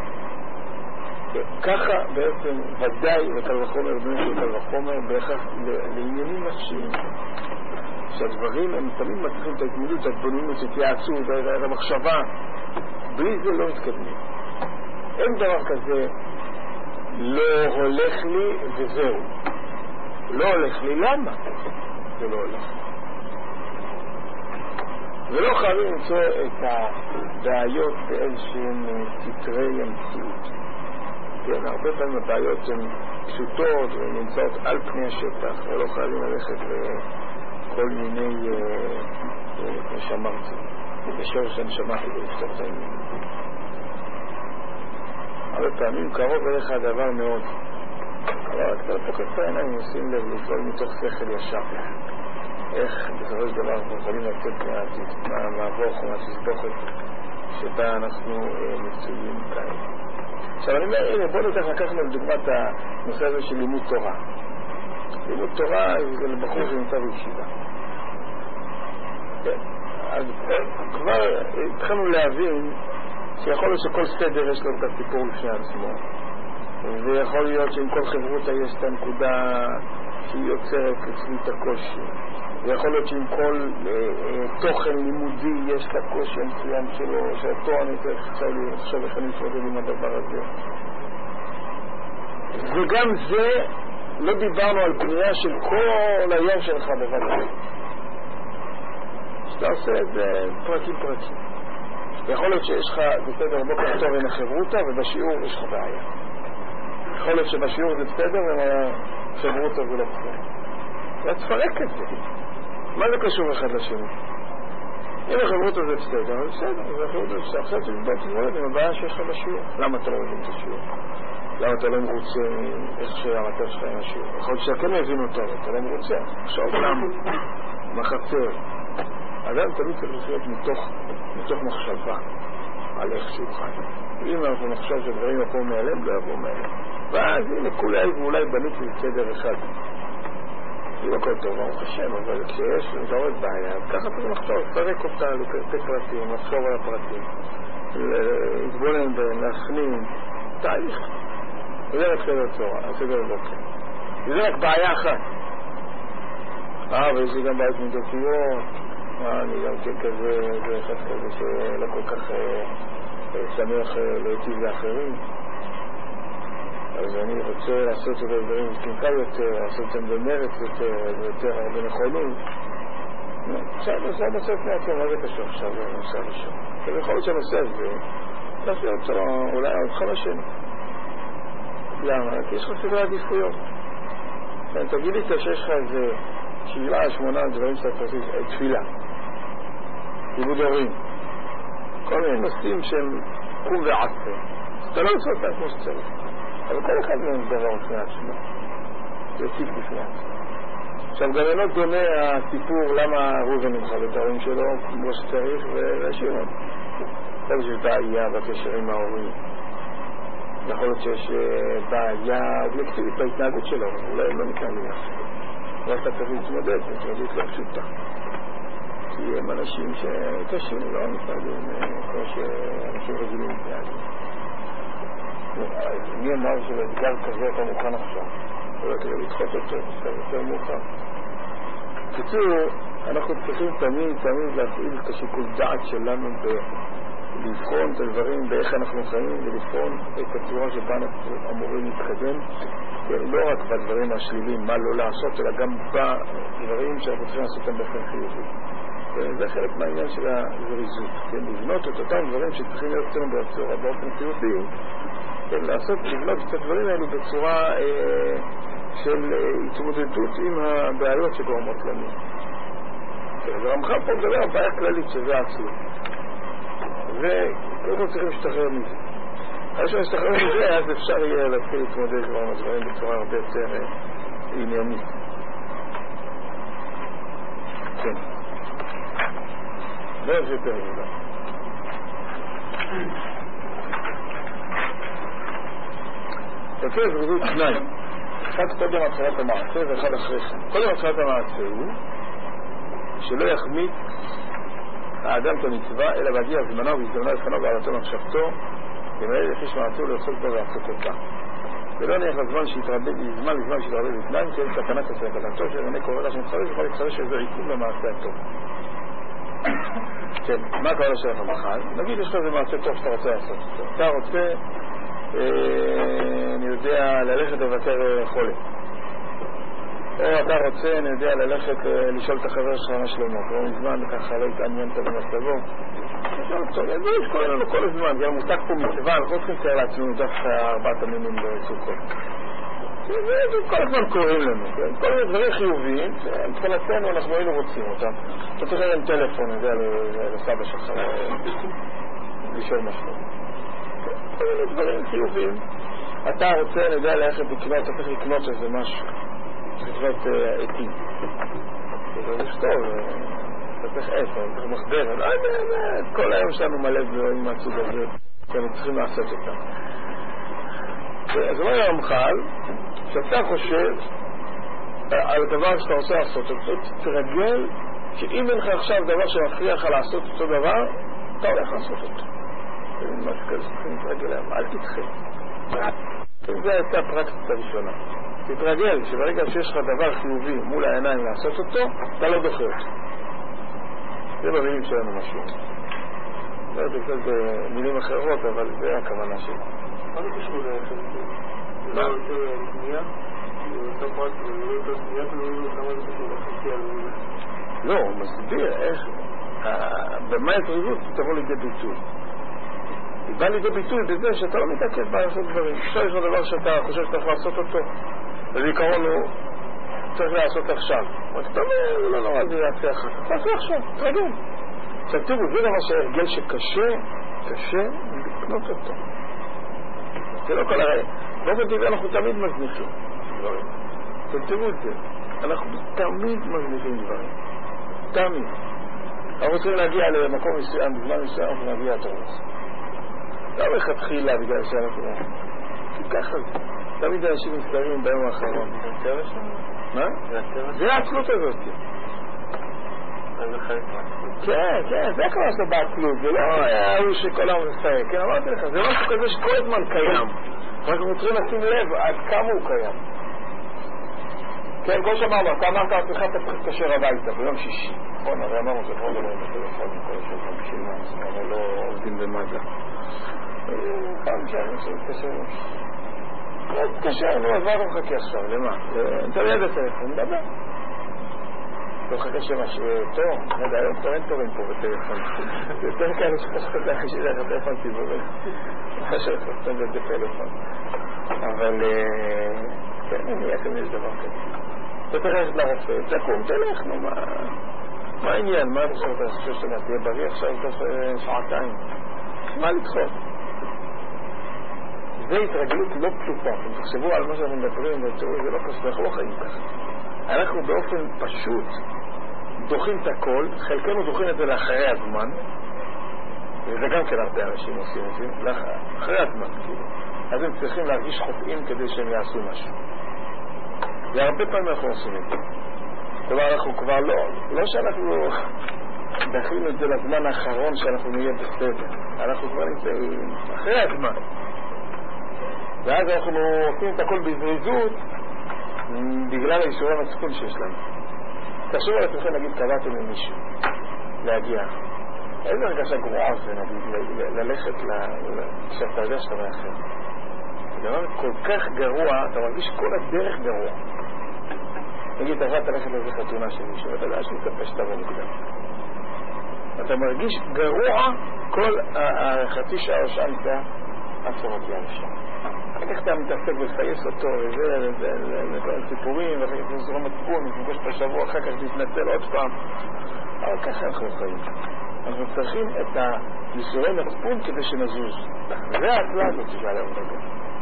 ככה בעצם ודאי וקל וחומר בני וקל וחומר בהכרח לעניינים נפשיים שהדברים הם תמיד מצליחים את ההתמודדות התבוננות שתייעצו את המחשבה בלי זה לא מתקדמים אין דבר כזה לא הולך לי וזהו לא הולך לי למה זה לא הולך ולא חייבים למצוא את הבעיות באיזשהם סתרי המציאות כן, הרבה פעמים הבעיות הן פשוטות והן נמצאות על פני השטח ולא חייבים ללכת לכל מיני כמו שאמרתי בשור שאני שמעתי ולפתור את העניין הרבה פעמים קרוב אליך הדבר מאוד אבל רק אתה פוקד את העיניים עושים לב לפעול מתוך שכל ישר איך בסופו של דבר אנחנו יכולים לצאת מהמעבוך או מהתסבוכת שבה אנחנו מצויים כאן עכשיו אני אומר, הנה בוא נתך לקחנו לדוגמת הנושא הזה של לימוד תורה לימוד תורה זה לבחור שנמצא בישיבה כן, אז כבר התחלנו להבין שיכול להיות שכל סדר יש לו את הסיפור לפני עצמו ויכול להיות שעם כל חברותה יש את הנקודה שהיא יוצרת אצלי את הקושי ויכול להיות שעם כל אה, תוכן לימודי יש את הקושי המסוים שלו שאותו אני צריך עכשיו לחשוב איך אני מתמודד עם הדבר הזה וגם זה לא דיברנו על בנייה של כל היום שלך בבת שאתה עושה את זה פרקים פרקים יכול להיות שיש לך בסדר בוקר טוב עם החברותה ובשיעור יש לך בעיה יכול להיות שבשיעור זה בסדר והחברותה זה לא בסדר אתה תפרק את זה מה זה קשור אחד לשני? אם החברותה זה בסדר אז בסדר אז החברותה זה בסדר עכשיו תלמד תתמודד עם הבעיה שיש לך בשיעור למה אתה לא מבין את השיעור? למה אתה לא מרוצה מאיך שהמצב שלך עם השיעור? יכול להיות שאתה כן מבין אותו אתה לא מרוצה עכשיו למה? מה חצר? אדם תמיד צריך לחיות מתוך, מתוך מחשבה על איך שהוא חי. אם אנחנו נחשוב שדברים יבואו מעליהם, לא יבואו מעליהם. ואז הנה כולי ואולי בניתי בסדר אחד. אם הכל טוב, ברוך השם, אבל כשיש לזהות בעיה, אז ככה צריך לחשוב, לפרק אותה לפרטי פרטים, לחשוב על הפרטים, להתבונן בהם, להפנים, תהליך. וזה רק סדר צורה, סדר בוקר. וזה רק בעיה אחת. אה, ויש לי גם בעיות מידתיות, אני גם כן כזה, זה אחד כזה שלא כל כך שמח להיטיב לאחרים אז אני רוצה לעשות את הדברים קינקל יותר, לעשות את זה במרץ יותר, יותר הרבה נכונות עכשיו נושא הנושא פני עצמו, מה זה קשור עכשיו? זה נושא ראשון אז יכול להיות שהנושא הזה תעשה אותו אולי עוד חמש שנים למה? כי יש לך סדרי עדיפויות תגיד לי שיש לך איזה שבעה, שמונה דברים שאתה עושה תפילה לימוד הורים כל מיני נושאים שהם קום ועשה אתה לא עושה אותם כמו שצריך אבל כל אחד מהם דבר לפני עצמו זה טיפ בפני. עכשיו גם אינו דומה הסיפור למה ראובן נמחל את ההורים שלו כמו שצריך ולשמעון. יכול להיות שיש בעיה בקשר עם ההורים. יכול להיות שיש בעיה אובייקטיבית בהתנהגות שלו, אולי לא ניתן לי יחד. אבל אתה צריך להתמודד, להתמודד לא פשוטה. כי הם אנשים שקשים, לא מתנהגים כמו שאנשים רגילים מתנהגים. מי אמר שלאתגר כזה אתה מוכן עכשיו? אולי כדי לדחות אותו, זה יותר מאוחר. בקיצור, אנחנו צריכים תמיד, תמיד להפעיל את השיקול דעת שלנו לבחון את הדברים באיך אנחנו חיים ולבחון את הצורה שבה אנחנו אמורים להתקדם, לא רק בדברים השליליים, מה לא לעשות, אלא גם בדברים שאנחנו צריכים לעשות אותם באופן חיובי. זה חלק מהעניין של הזריזות, לבנות את אותם דברים שצריכים להיות אצלנו בצורה באופן חיובי, לעשות, לבנות את הדברים האלו בצורה אה, של התמודדות עם הבעיות שגורמות לנו. ורמח"ל פה מדבר על בעיה כללית שזה עצמי. וקודם צריכים להשתחרר מזה. אחרי שנשתחרר מזה, אז אפשר יהיה להתחיל להתמודד כבר עם הדברים בצורה הרבה יותר עניינית. כן. לא יש יותר עבודה. תקף ריבוי תנאי. אחד קודם התחלת המעשה ואחד אחרי כן. קודם התחלת המעשה הוא שלא יחמיץ האדם כמצווה, אלא בהגיע זמנו והזדמנה לפניו ועלתו מחשבתו, למעלה לפי שמעתו לעשות בו ועשות אותה. ולא נלך לזמן שיתרבה, לזמן לזמן שיתרבה בפניים, כי אין סכנה כסכנתו, שמונה קורא לה שמתחרש, יכול להתחרש שזה עיכוב למעשה הטוב. כן, מה קורה שלך המחל? נגיד יש לך איזה מעשה טוב שאתה רוצה לעשות אותו. אתה רוצה, אני יודע, ללכת לבקר חולה. או אתה רוצה, אני יודע, ללכת לשאול את החבר שלך מה שלמה. כבר מזמן ככה לא התעניינת במצבו. זה יש קורה לנו כל הזמן. גם מושג פה מצווה, אנחנו צריכים לצייר לעצמנו דווקא ארבעת המינים בסוכות. זה כל הזמן קוראים לנו. כל מיני דברים חיוביים, מבחינתנו אנחנו היינו רוצים אותם. אתה צריך להם טלפון, אני יודע, לסבא שלך, לשאול מה שלמה. כל מיני דברים חיוביים. אתה רוצה, אני יודע, ללכת לקנות, אתה צריך לקנות איזה משהו. לקנות עתים. זה טוב, אתה צריך עץ, אתה צריך מחבר. כל היום שלנו מלא דברים מהסוג הזה, שאנחנו צריכים לעשות אותם. אז אומר הרמח"ל, שאתה חושב על הדבר שאתה רוצה לעשות אותו, תרגל שאם אין לך עכשיו דבר שמפריע לך לעשות אותו דבר, אתה הולך לעשות אותו. זה ממש כזה, צריכים להתרגל להם, אל תתחיל. זו הייתה הפרקטיקה הראשונה. תתרגל שברגע שיש לך דבר חיובי מול העיניים לעשות אותו, אתה לא דוחה אותו. זה במילים שלנו משהו. לא יודע קצת במילים אחרות, אבל זה הכוונה שלי. מה זה קשור ללכת? לא רוצה קנייה? אתה פרט ולא יותר קנייה, למה זה קשור ללכת? לא, הוא מסביר איך במה התריבות תבוא לידי ביטוי. היא באה לידי ביטוי בזה שאתה לא מתעכב בה לעשות דברים. עכשיו יש לו דבר שאתה חושב שאתה יכול לעשות אותו, ובעיקרון הוא צריך לעשות עכשיו. אתה אומר, לא נורא, זה יעשה אחר כך. תעשה עכשיו, תרגל. עכשיו תראו, זה דבר שהרגל שקשה, קשה לקנות אותו. זה לא כל הרי. באופן טבעי אנחנו תמיד מזניחים דברים. תראו את זה. אנחנו תמיד מזניחים דברים. תמיד. אנחנו רוצים להגיע למקום מסוים, בזמן מסוים אנחנו נגיע לתורס. לא הולך להתחילה בגלל שאנחנו... ככה זה. תמיד אנשים מסתרים ביום האחרון. זה הטבע שלנו? מה? זה הטבע? זה העצלות הזאת. זה חלק מהעצלות. כן, כן, זה כבר שלו בעצלות. זה לא הוא שכל העם מסתרק. כן, אמרתי לך, זה משהו כזה שכל הזמן קיים. רק אנחנו צריכים לשים לב עד כמה הוא קיים. כן, כמו שאמרנו, אתה אמרת עצמך, אתה צריך להתקשר הביתה ביום שישי. נכון, הרי אמרנו זה כבר לא בטלפון, כל השבוע בשביל מה, אבל לא עובדים במד"א. פעם שאני רוצה להתקשר. לא תתקשר, נו, אז מה אתה מחכה עכשיו? למה? אתה ליד הטלפון, נדבר. לא מחכה שמשהו טוב, נדע, היום טוב, אין טובים פה בטלפון. זה יותר כאלה שפחות לך שילך הטלפון ציבורי. מה שפחות בטלפון. אבל, כן, אני אקם יש דבר כזה. אתה צריך ללכת לרופא, תקום, תלך, נו, מה... מה העניין? מה אתה חושב שאתה תהיה בריא עכשיו תוך שעתיים? מה לדחות? זה התרגלות לא פשוטה. אם תחשבו על מה שאנחנו מדברים, זה לא פשוט, אנחנו לא חיים ככה. אנחנו באופן פשוט דוחים את הכל, חלקנו דוחים את זה לאחרי הזמן, וזה גם כן הרבה אנשים עושים את זה, אחרי הזמן, כאילו. אז הם צריכים להרגיש חוטאים כדי שהם יעשו משהו. והרבה פעמים אנחנו עושים את זה. כלומר, אנחנו כבר לא, לא שאנחנו דחים את זה לזמן האחרון שאנחנו נהיה בסדר. אנחנו כבר נמצאים אחרי הזמן. ואז אנחנו עושים את הכל בזריזות בגלל האישורי המצפון שיש לנו. תחשבו על עצמכם, נגיד, קבעתם עם מישהו להגיע. איזה הרגשה גרועה זה, נגיד, ללכת כשאתה יודע שאתה מאחר. זה דבר כל כך גרוע, אתה מרגיש כל הדרך גרוע. נגיד, אתה באת ללכת לאיזה חתונה של מישהו, ואתה יודע שמצפה שתבוא מוקדם. אתה מרגיש גרוע כל החצי שעה או שעה נצא עד שלא תהיה לשם. אחר כך אתה מתעסק ולפייס אותו, וזה, וכל הסיפורים, ואחר כך תזרום מצפון, ותפגוש את השבוע, אחר כך תתנצל עוד פעם. אבל ככה אנחנו חיים. אנחנו צריכים את הייסורי מצפון כדי שנזוז. זה ההצלה הזאת שעליה מדבר.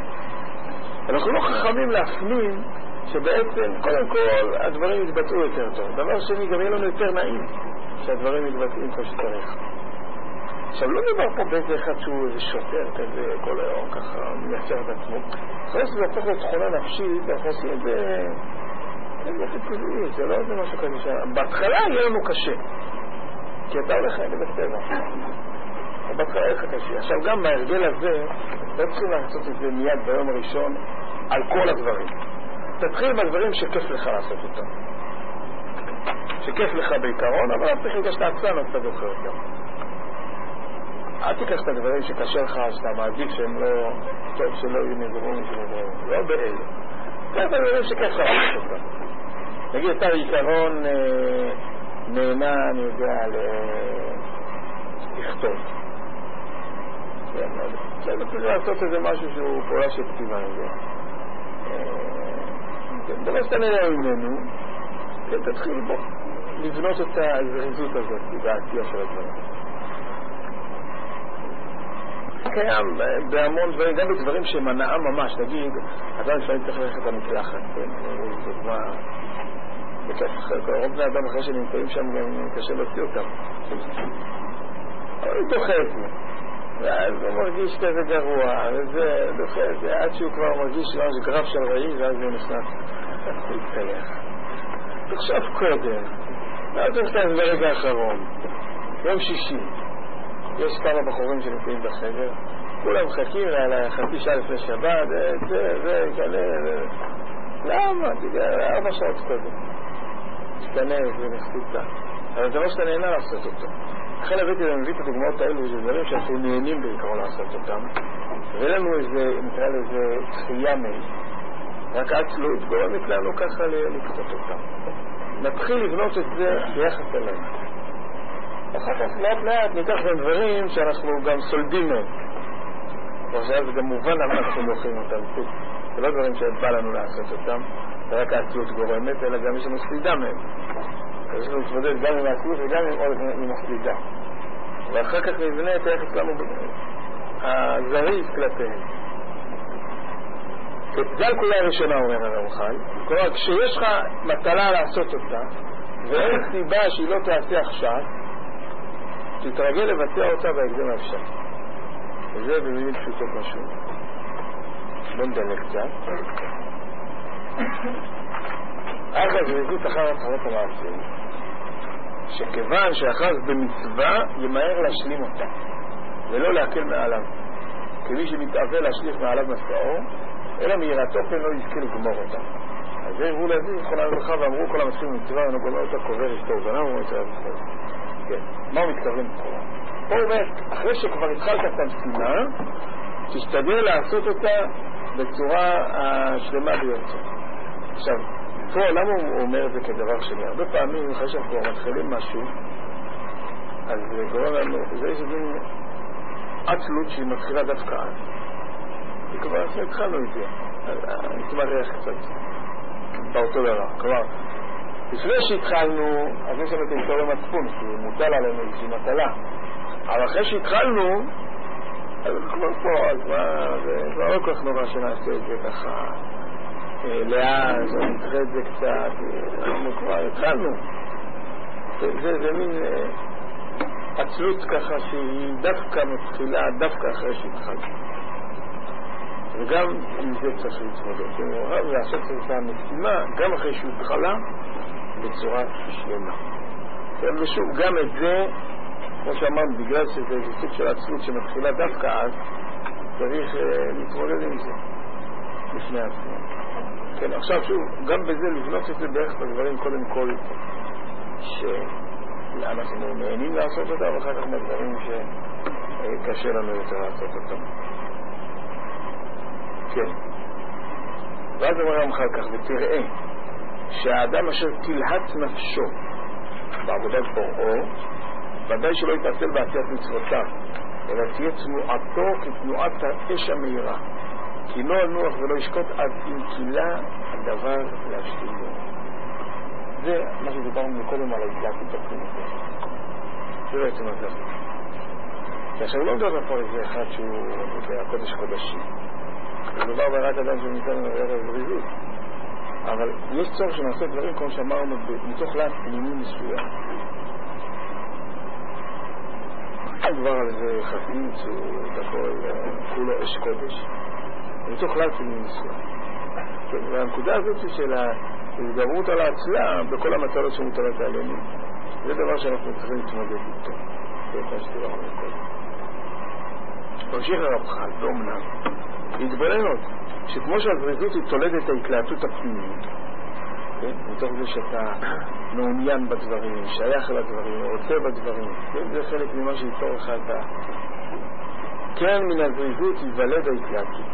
אנחנו לא חכמים להפנים שבעצם, קודם כל, הדברים יתבטאו יותר טוב. דבר שני, גם יהיה לנו יותר נעים שהדברים יתבטאים כמו שצריך. עכשיו, לא מדבר פה באיזה אחד שהוא איזה שוטר כזה, כל היום ככה מייצר את עצמו. אחרי שזה הופך לתכונה נפשית, אנחנו עושים את זה איזה חיפוזי, זה לא איזה משהו כזה שם. בהתחלה יהיה לנו קשה, כי אתה הולך הייתי בסדר. בהתחלה יהיה לך קשה. עכשיו, גם בהרגל הזה, לא צריכים לעשות את זה מיד ביום הראשון על כל הדברים. תתחיל בדברים שכיף לך לעשות אותם. שכיף לך בעיקרון, אבל אתה צריך לגשת לעצלן, אז אתה דוחר אותם. אל תיקח את הדברים שקשה לך, שאתה מעדיף שהם לא, טוב שלא יהיו נדברים שנדברים, לא באלה. תיקח את הדברים שכיף לך לעשות אותם. נגיד, אתה בעיקרון נהנה, אני יודע, לכתוב. אתה צריך לעשות איזה משהו שהוא פעולה של כתיבה, אני יודע. דבר שאתה נראה ממנו, תתחיל בו לבנות את הזריזות הזאת, בעשייה של הדברים. קיים בהמון דברים, גם בדברים שהם הנאה ממש, נגיד, אתה לפעמים צריך ללכת למקלחת, זו דוגמה, בכך רוב בני אדם אחרי שנמצאים שם גם קשה להוציא אותם. אבל הוא דוחה את זה, ואז הוא מרגיש כזה גרוע, וזה דוחה את זה עד שהוא כבר מרגיש ממש גרף של רעי, ואז הוא נכנס להתקלח. תחשוב קודם, ואז הוא נכנס ברגע האחרון, יום שישי. יש כמה בחורים שנמצאים בחדר, כולם מחכים על חצי שעה לפני שבת, זה, זה, כאלה, למה? תראה, ארבע שעות קודם. תתכנס ונחצותה. אבל זה לא שאתה נהנה לעשות אותו. לכן הבאתי ומביא את הדוגמאות האלו, זה דברים שאנחנו נהנים בעיקרון לעשות אותם. ולנו איזה, נקרא לזה, תחייה מהם. רק העצלות גורמת לנו ככה לקצות אותם. נתחיל לבנות את זה ביחס אלינו. אחר כך לאט לאט ניקח גם דברים שאנחנו גם סולדים מהם. ועכשיו זה גם מובן למה אנחנו מוכרים אותם. זה לא דברים שבא לנו לעשות אותם, זה רק העצלות גורמת, אלא גם יש לנו סלידה מהם. אז יש לנו להתמודד גם עם העצלות וגם עם הסלידה. ואחר כך נבנה את היחס לנו הזריז כלפיהם. זה הנקודה הראשונה, אומר הרמח"ל. כלומר, כשיש לך מטלה לעשות אותה, ואין סיבה שהיא לא תעשה עכשיו, תתרגל לבצע אותה בהקדם האפשר. וזה במילים פשוטות משהו. בוא נדלק קצת. אגב, זריזות אחר התחלות המעשים, שכיוון שאחז במצווה, ימהר להשלים אותה, ולא להקל מעליו. כמי שמתאווה להשליך מעליו מסעו, אלא מהירתו פן לא יזכה לגמור אותה. אז זה הראו להביא, זכרונה לברכה, ואמרו כל המתחיל במצווה, ואנו גומר אותה קובר אשתו, זנה הוא מצווה בכל. כן, מה הוא מתכוון בכל? פה הוא אומר, אחרי שכבר התחלת את המשימה, תשתדל לעשות אותה בצורה השלמה ביותר. עכשיו, פה למה הוא אומר את זה כדבר שני? הרבה פעמים, אחרי שאנחנו כבר מתחילים משהו, אז זה גורם לנו, זה איזה דין עצלות שהיא מתחילה דווקא אז. וכבר אנחנו התחלנו את זה. אני כמעט ריח קצת באותו דבר. כלומר, לפני שהתחלנו, אז יש לנו את היתורי מצפון, כי מוטל עלינו איזושהי מטלה. אבל אחרי שהתחלנו, אז כמו פה, אז מה, זה כבר לא כל כך נורא שנעשה את זה ככה לאט, או נדחה את זה קצת, אנחנו כבר התחלנו. זה מין עצלות ככה שהיא דווקא מתחילה, דווקא אחרי שהתחלנו. וגם עם זה צריך להתמודד. לעשות את המשימה, גם אחרי שהוא התחלה, בצורה שלמה. ושוב, גם את זה, כמו שאמרנו, בגלל שזה איזה סוג של עצלות שמתחילה דווקא אז, צריך להתמודד עם זה לפני עצמו. כן, עכשיו שוב, גם בזה לבנות את זה בערך בדברים קודם כל שאנחנו נהנים לעשות אותם, ואחר כך בדברים שקשה לנו יותר לעשות אותם. כן. ואז אומר רמח"ל כך, ותראה שהאדם אשר תלהט נפשו בעבודת בוראו, ודאי שלא יתעצל בעשיית מצוותיו, אלא תהיה תנועתו כתנועת האש המהירה, כי לא ינוח ולא ישקוט עד אם קילה הדבר להשתיל לו. זה מה שדיברנו מקודם על ההתלהטות הפנימית. זה בעצם הזה. כי עכשיו לא מדבר פה איזה אחד שהוא הקודש קודשים. מדובר ברק אדם שנמצא לנו בערב בריזות. אבל יש צורך שנעשה דברים כמו שאמרנו מתוך להט פנימי מסוים. כבר על זה חסיד שהוא כולו אש קודש. מתוך להט פנימי מסוים. והנקודה הזאת של ההתגברות על העצלה בכל המטלות שמוטלות עלינו, זה דבר שאנחנו צריכים להתמודד איתו. זה מה שדיברנו קודם. ממשיך הרמח"ל, באומנם, להתבונן עוד, שכמו שהזריזות היא תולדת ההתלהטות הפנימית, כן? מתוך זה שאתה מעוניין בדברים, שייך לדברים, רוצה בדברים, כן? זה חלק ממה שיצור לך את ה... כן, מן הזריזות ייוולד ההתלהטות.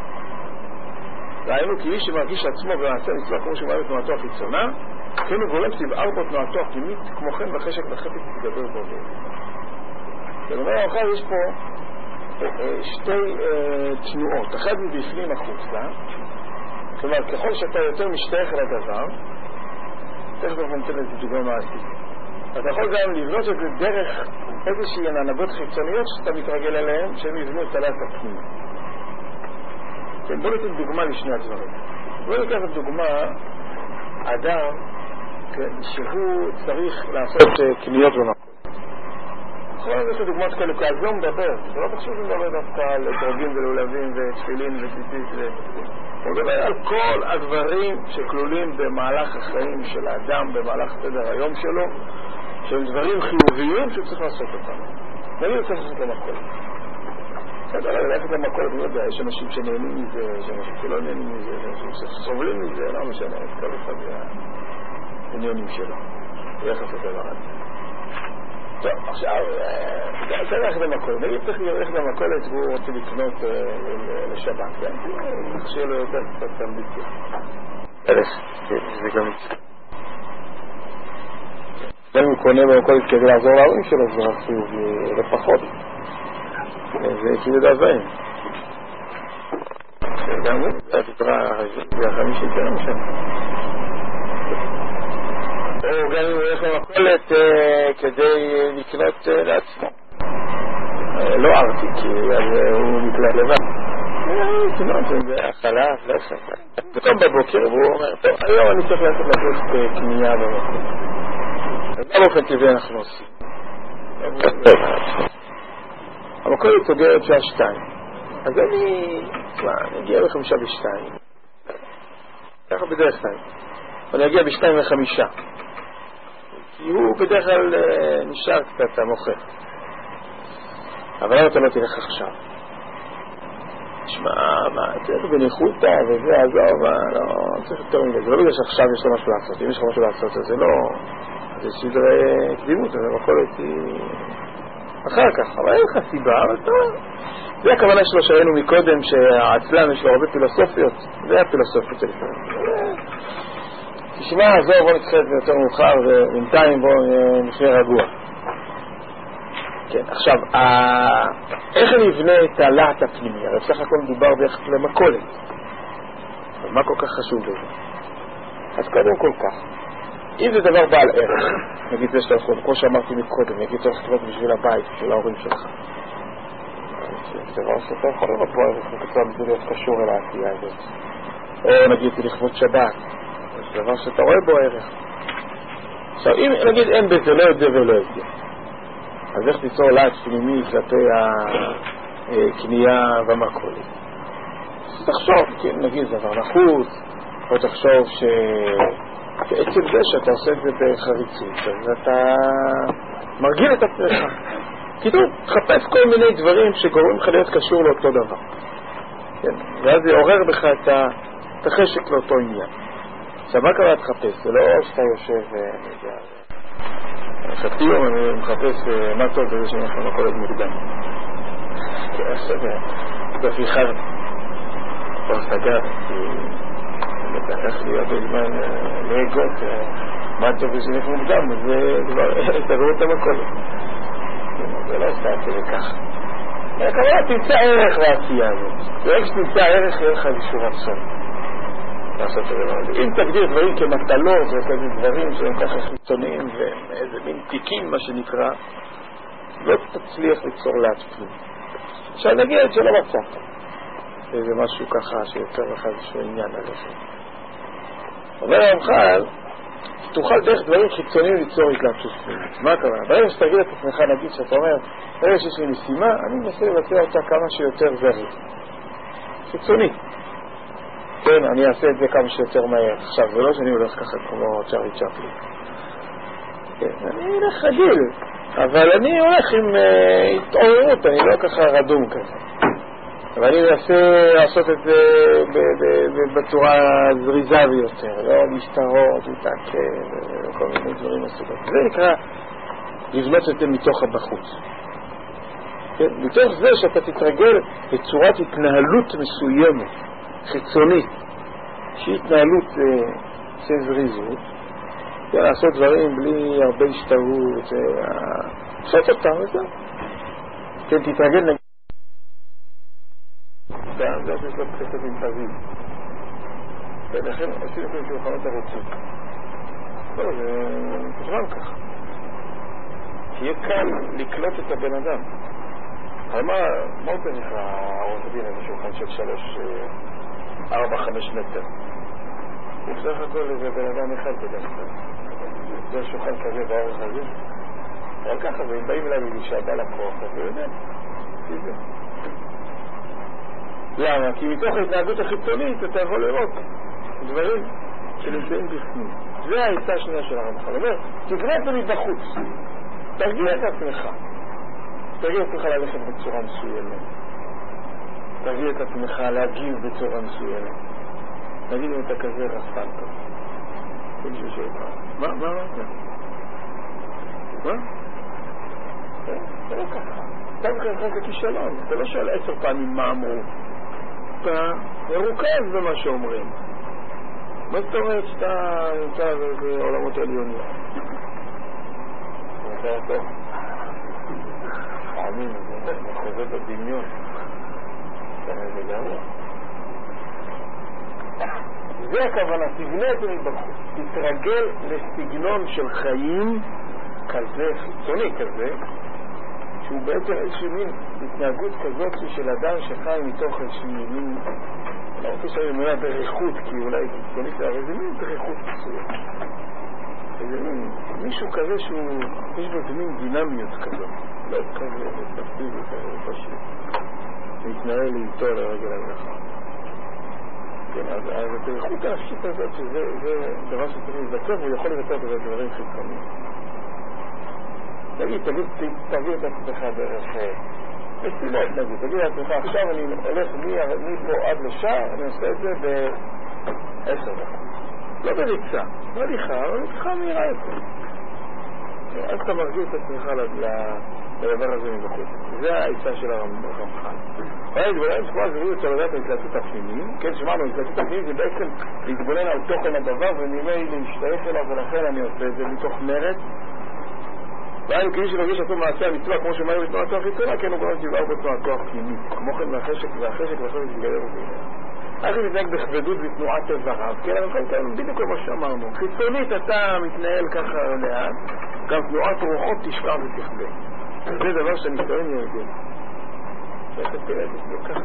ראינו כי איש שמרגיש עצמו ומעשה מצווה כמו שהוא מעלה תנועתו החיצונה, כן הוא גולם שתבער בו תנועתו הפנימית, כמו כן בחשק וחפץ תגבר בו. כלומר, אחר יש פה שתי תנועות, אחת מבפנים החוצה, כלומר, ככל שאתה יותר משתייך לדבר, תכף אנחנו נותן לזה דוגמה מעשית. אתה יכול גם לבנות את זה דרך איזושהי הנהגות חיצוניות שאתה מתרגל אליהן, שהן יבנו את הלהט הפנימי. כן, בואו ניתן דוגמה לשני הדברים. בואו ניקח את דוגמה, אדם שהוא צריך לעשות קניות במקום. נכון, יש לו דוגמאות כאלו, כי אז לא מדבר. זה לא חשוב לדבר דווקא על דרגים ולולבים ותפילין וציצית ו... הוא מדבר על כל הדברים שכלולים במהלך החיים של האדם, במהלך סדר היום שלו, שהם דברים חיוביים שהוא צריך לעשות אותם. ואני רוצה לעשות למקום. אתה לא ללכת למקום, אני יודע, יש אנשים שנהנים מזה, יש אנשים שלא נהנים מזה, יש אנשים שסובלים מזה, לא משנה, את כל אחד העניינים שלו. ואיך לעשות דבר הזה. טוב, עכשיו, אתה ללכת למקום, נגיד צריך ללכת למקולת והוא רוצה לקנות לשבת, כן? צריך שיהיה לו יותר קצת אמביציה. אלף, זה גם... גם הוא קונה במקולת כדי לעזור להורים שלו, זה רחוב לפחות. זה כאילו דברים. גם הוא, זה התתרה, זה החמישית שלנו שם. או גם הוא הולך למקולת כדי לקנות לעצמו. לא ארתי, כי הוא נקלט לבד. קנות, זה החלף, לא ספק. וקום בבוקר והוא אומר, טוב, היום אני צריך לעשות לעשות קנייה במקום. אז גם באופן טבעי אנחנו עושים. המקולת סוגרת שעה שתיים. אז אני, אני אגיע בחמישה בשתיים. ככה בדרך כלל. אני אגיע בשתיים וחמישה. כי הוא בדרך כלל נשאר קצת המוכר. אבל למה אתה לא תלך עכשיו? תשמע, מה, תלך בניחותא וזה, עזוב, לא, צריך יותר מזה. זה לא בגלל שעכשיו יש לו משהו לעשות. אם יש לך משהו לעשות, זה לא... זה סדרי קדימות, אז המקולת היא... אחר כך, אבל אין לך סיבה, אבל טוב. זה הכוונה שלו שראינו מקודם, שהעצלן יש לו הרבה פילוסופיות. זה הפילוסופיות שלנו. תשמע, עזוב, בוא נתחיל את זה יותר מאוחר, ובינתיים בוא נשמע רגוע. כן, עכשיו, איך אני אבנה את הלהט הפנימי? הרי בסך הכל מדובר ביחס למקולת. אבל מה כל כך חשוב בזה? אז קודם כל כך. אם זה דבר בעל ערך, נגיד זה שאתה יכול, כמו שאמרתי מקודם, נגיד צריך לכתוב בשביל הבית, בשביל ההורים שלך. דבר שאתה יכול לראות בו ערך וכתוב בזה להיות קשור אל העשייה הזאת. או נגיד לכבוד שבת, זה דבר שאתה רואה בו ערך. עכשיו, אם נגיד אין בזה לא את זה ולא את זה, אז איך תיצור לעץ פנימי כלפי הקנייה במכולת? תחשוב, כן, נגיד זה דבר נחוץ, או תחשוב שעצם זה שאתה עושה את זה בחריצות, אז אתה מרגיל את עצמך. כאילו, תחפש כל מיני דברים שגורמים לך להיות קשור לאותו דבר. כן, ואז זה עורר בך את החשק לאותו עניין. עכשיו, מה קרה תחפש? זה לא שאתה יושב ונדע. חצי יום אני מחפש מה טוב בזה שאנחנו מכולת מוקדם. כן, עכשיו, זה הפיכה. פה סגר, כי לקח לי הרבה זמן להגות מה טוב בזה שאנחנו מוקדם, וזה כבר סגרו את המכולת. זה לא עושה את זה ככה. כמובן תמצא ערך לעשייה הזאת. ואיך שתמצא ערך יהיה לך איזשהו רצון לעשות את הדבר הזה. אם תגדיר דברים כמטלות וכזה דברים שהם ככה חיצוניים ואיזה מין תיקים מה שנקרא, לא תצליח ליצור לעצמי. עכשיו נגיד שלא מצאת איזה משהו ככה שיוצר לך איזשהו עניין עליך. אומר המחל, תוכל דרך דברים חיצוניים ליצור התלבשות פנימית. מה קרה? ברגע שתגיד את עצמך, נגיד שאתה אומר, ברגע שיש לי משימה, אני מנסה לבצע אותה כמה שיותר זריז. חיצוני. כן, אני אעשה את זה כמה שיותר מהר. עכשיו, זה לא שאני הולך ככה כמו צ'ארלי צ'פלין. כן, אני הולך רגיל, אבל אני הולך עם uh, התעוררות, אני לא ככה רדום כזה. אבל אני מנסה לעשות את זה בצורה זריזה ביותר, לא להשתהות, להתעכב, וכל מיני דברים מסוגים. זה נקרא לבנות את זה מתוך הבחוץ. כן? מתוך זה שאתה תתרגל בצורת התנהלות מסוימת, חיצונית, שהיא התנהלות אה, של זריזות, כן, לעשות דברים בלי הרבה השתהות, לעשות אותם וזהו. כן, תתרגל נגיד. זה שיש לו קצת עם חזים. ולכן עושים את זה שולחנות הרוצים. לא, זה פשוט ככה. תהיה קל לקלוט את הבן אדם. אבל מה, מה הוא צריך העורך הדין הזה שולחן של שלוש, ארבע, חמש מטר? הוא צריך הכל איזה בן אדם אחד בדרך כלל. זה שולחן כזה בעורך הזה. אבל ככה, ואם באים אליי מגישה, בא לקוח, אז הוא יודע. כי זה. למה? כי מתוך ההתנהגות החיצונית אתה יכול לראות דברים שנמצאים בפנים. זה העצה השנייה של הרמח"ל. אומר, תבנה את זה מבחוץ. תרגיל את עצמך. תרגיל את עצמך ללכת בצורה מסוימת. תרגיל את עצמך להגיב בצורה מסוימת. נגיד אם אתה כזה רספן כזה. מישהו שאתה. מה? מה? מה? מה? זה לא ככה. אתה מכך זה כישלון. אתה לא שואל עשר פעמים מה אמרו. אתה מרוכז במה שאומרים. מה זאת אומרת שאתה נמצא בעולמות עליונים? זה היה טוב. פעמים, זה מחוזה בדמיון. זה גרוע. זה הכוונה, תבנה את זה מבחוץ. תתרגל לסגנון של חיים כזה, חיצוני כזה, שהוא בעצם איזושהי מין התנהגות כזאת של אדם שחי מתוך איזושהי מין, לא רוצה שאני מילה בריחות, כי אולי קיצונית לה, אבל זה מין בריחות מסוים. איזה מין, מישהו כזה שהוא, יש בו איזה מין דינמיות כזאת, לא כזה, פסיבי כזה, פשוט. להתנהל איתו לרגל הזכר. כן, אז הבריחות הנפשית הזאת, שזה דבר שצריך לבצע, והוא יכול לבצע את דברים חיצוניים. תגיד, תגיד, תגיד את עצמך דרך מסילות, נגיד, תגיד את עצמך, עכשיו אני הולך מפה עד לשעה, אני עושה את זה בעשר דקות. לא בריצה, בהליכה, אבל הליכה מהירה יותר. אז אתה מרגיש את עצמך לדבר הזה מבחוץ. זה העצה של הרמח"ל. ראית, ולאין שכבר זריזות של לדעת ההתלהטות הפנימיים, כן, שמענו, ההתלהטות הפנימיים זה בעצם להתבונן על תוכן הדבר, ונראה להשתייך אליו, ולכן אני עושה את זה מתוך מרץ. והיינו כאילו שנרגיש אותו מעשה המצווה, כמו שמענו בתנועתו החיצונה, כן הוא גם תבער בתנועתו הפנימית. כמו כן והחשק והחשק והחשק יתגדר ובגדר. איך הוא מתנהג בכבדות בתנועת איבריו? כן, אבל כאן בדיוק כמו שאמרנו. חיצונית אתה מתנהל ככה לאט, גם תנועת רוחות תשפע ותכבה. זה דבר שהניסיון ירגל. שאתה תראה את זה ככה.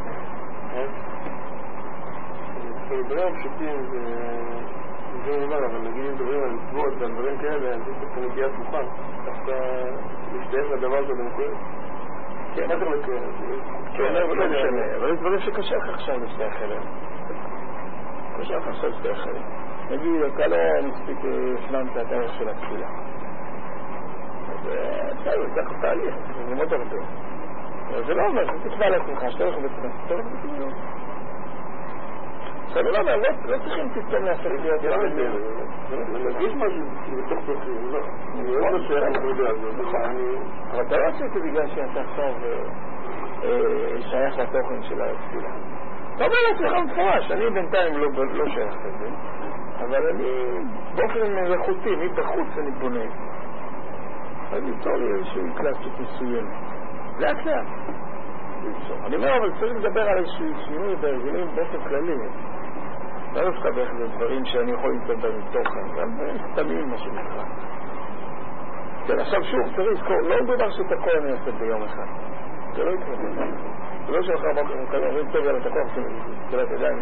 דברים פשוטים זה נאמר, אבל נגיד אם דברים על מצוות ועל דברים כאלה, אז זה קצת מגיע מוכן. דווקא להשתייך לדבר הזה במקום. כן, מה זה מקרה? כן, אבל לא משנה. אבל יש דברים שקשה לך עכשיו להשתייך אליהם. קשה לך עכשיו להשתייך אליהם. נגיד, אתה לא מספיק השלמת את הערך של התפילה. אז בסדר, זה ככה תהליך, זה מאוד הרבה. אבל זה לא אומר, זה תקבע לעצמך, שאתה הולך בצנס, אתה הולך בצנס. עכשיו, לא אומר, לא צריכים פתאום לעשות את זה. יש משהו בתוך תוכי, אני לא יודע שאני יודע על זה. אבל אתה לא עושה את זה בגלל שאתה עכשיו שייך לתוכן של התפילה. אתה אומר לעצמך מפורש, אני בינתיים לא שייך לזה, אבל אני באופן איכותי, מבחוץ אני בונה. אז ליצור לי איזשהו קלאסית מסוים. לאט לאט. אני אומר, אבל צריך לדבר על איזשהו שינוי בהרגלים באופן כללי. לא דווקא באיך זה דברים שאני יכול למצוא בהם תוכן, גם סתמים מה שנקרא. כן, עכשיו שוב, צריך לזכור, לא דבר שאת הכל אני אעשה ביום אחד. זה לא יקרה. זה לא שלך אומרים טוב על את הכוח שתלת ידיים.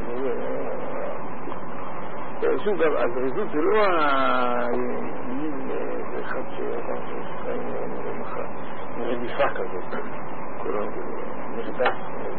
שוב, גם הזריזות זה לא המילים, זה אחד שחיים מחר. רדיפה כזאת. כולו נרדף.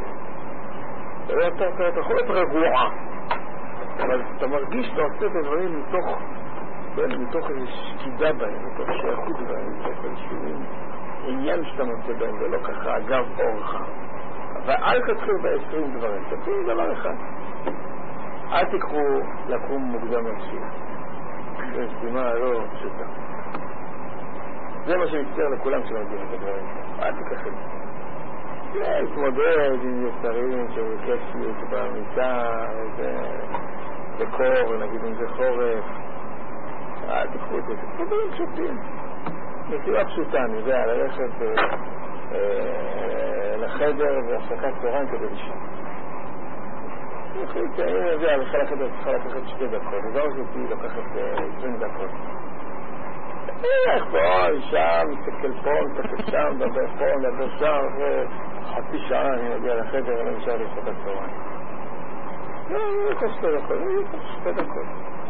אתה יכול להיות רגועה. אבל אתה מרגיש שאתה עושה את הדברים מתוך, מתוך איזו שקידה בהם, מתוך שייכות בהם, מתוך איזשהו עניין שאתה מוצא בהם, ולא ככה אגב אורך. ואל תתחיל בעשרים דברים, תתחיל דבר אחד. אל תיקחו לקום מוקדם לשיעה. זה סתימה לא פשוטה. זה מה שמצטער לכולם שמגיעים את הדברים. אל תיקח את זה. להתמודד עם יצרים של כיפיות במיטה, בקור, נגיד אם זה חורף. אל תקחו את זה, זה דברים פשוטים. נסיעה פשוטה, אני יודע, ללכת לחדר והפסקת צהריים כדי לישון. אני יודע, לך לחדר צריכה לקחת שתי דקות, וגם אותי לקחת עשרים דקות. איך פה, שם, מסתכל פה, מסתכל שם, דבר פה, דבר שם, חצי שעה אני מגיע לחדר, אני נשאר להפסקת צהריים. לא, לא יקח שתי דקות, לא יקח שתי דקות.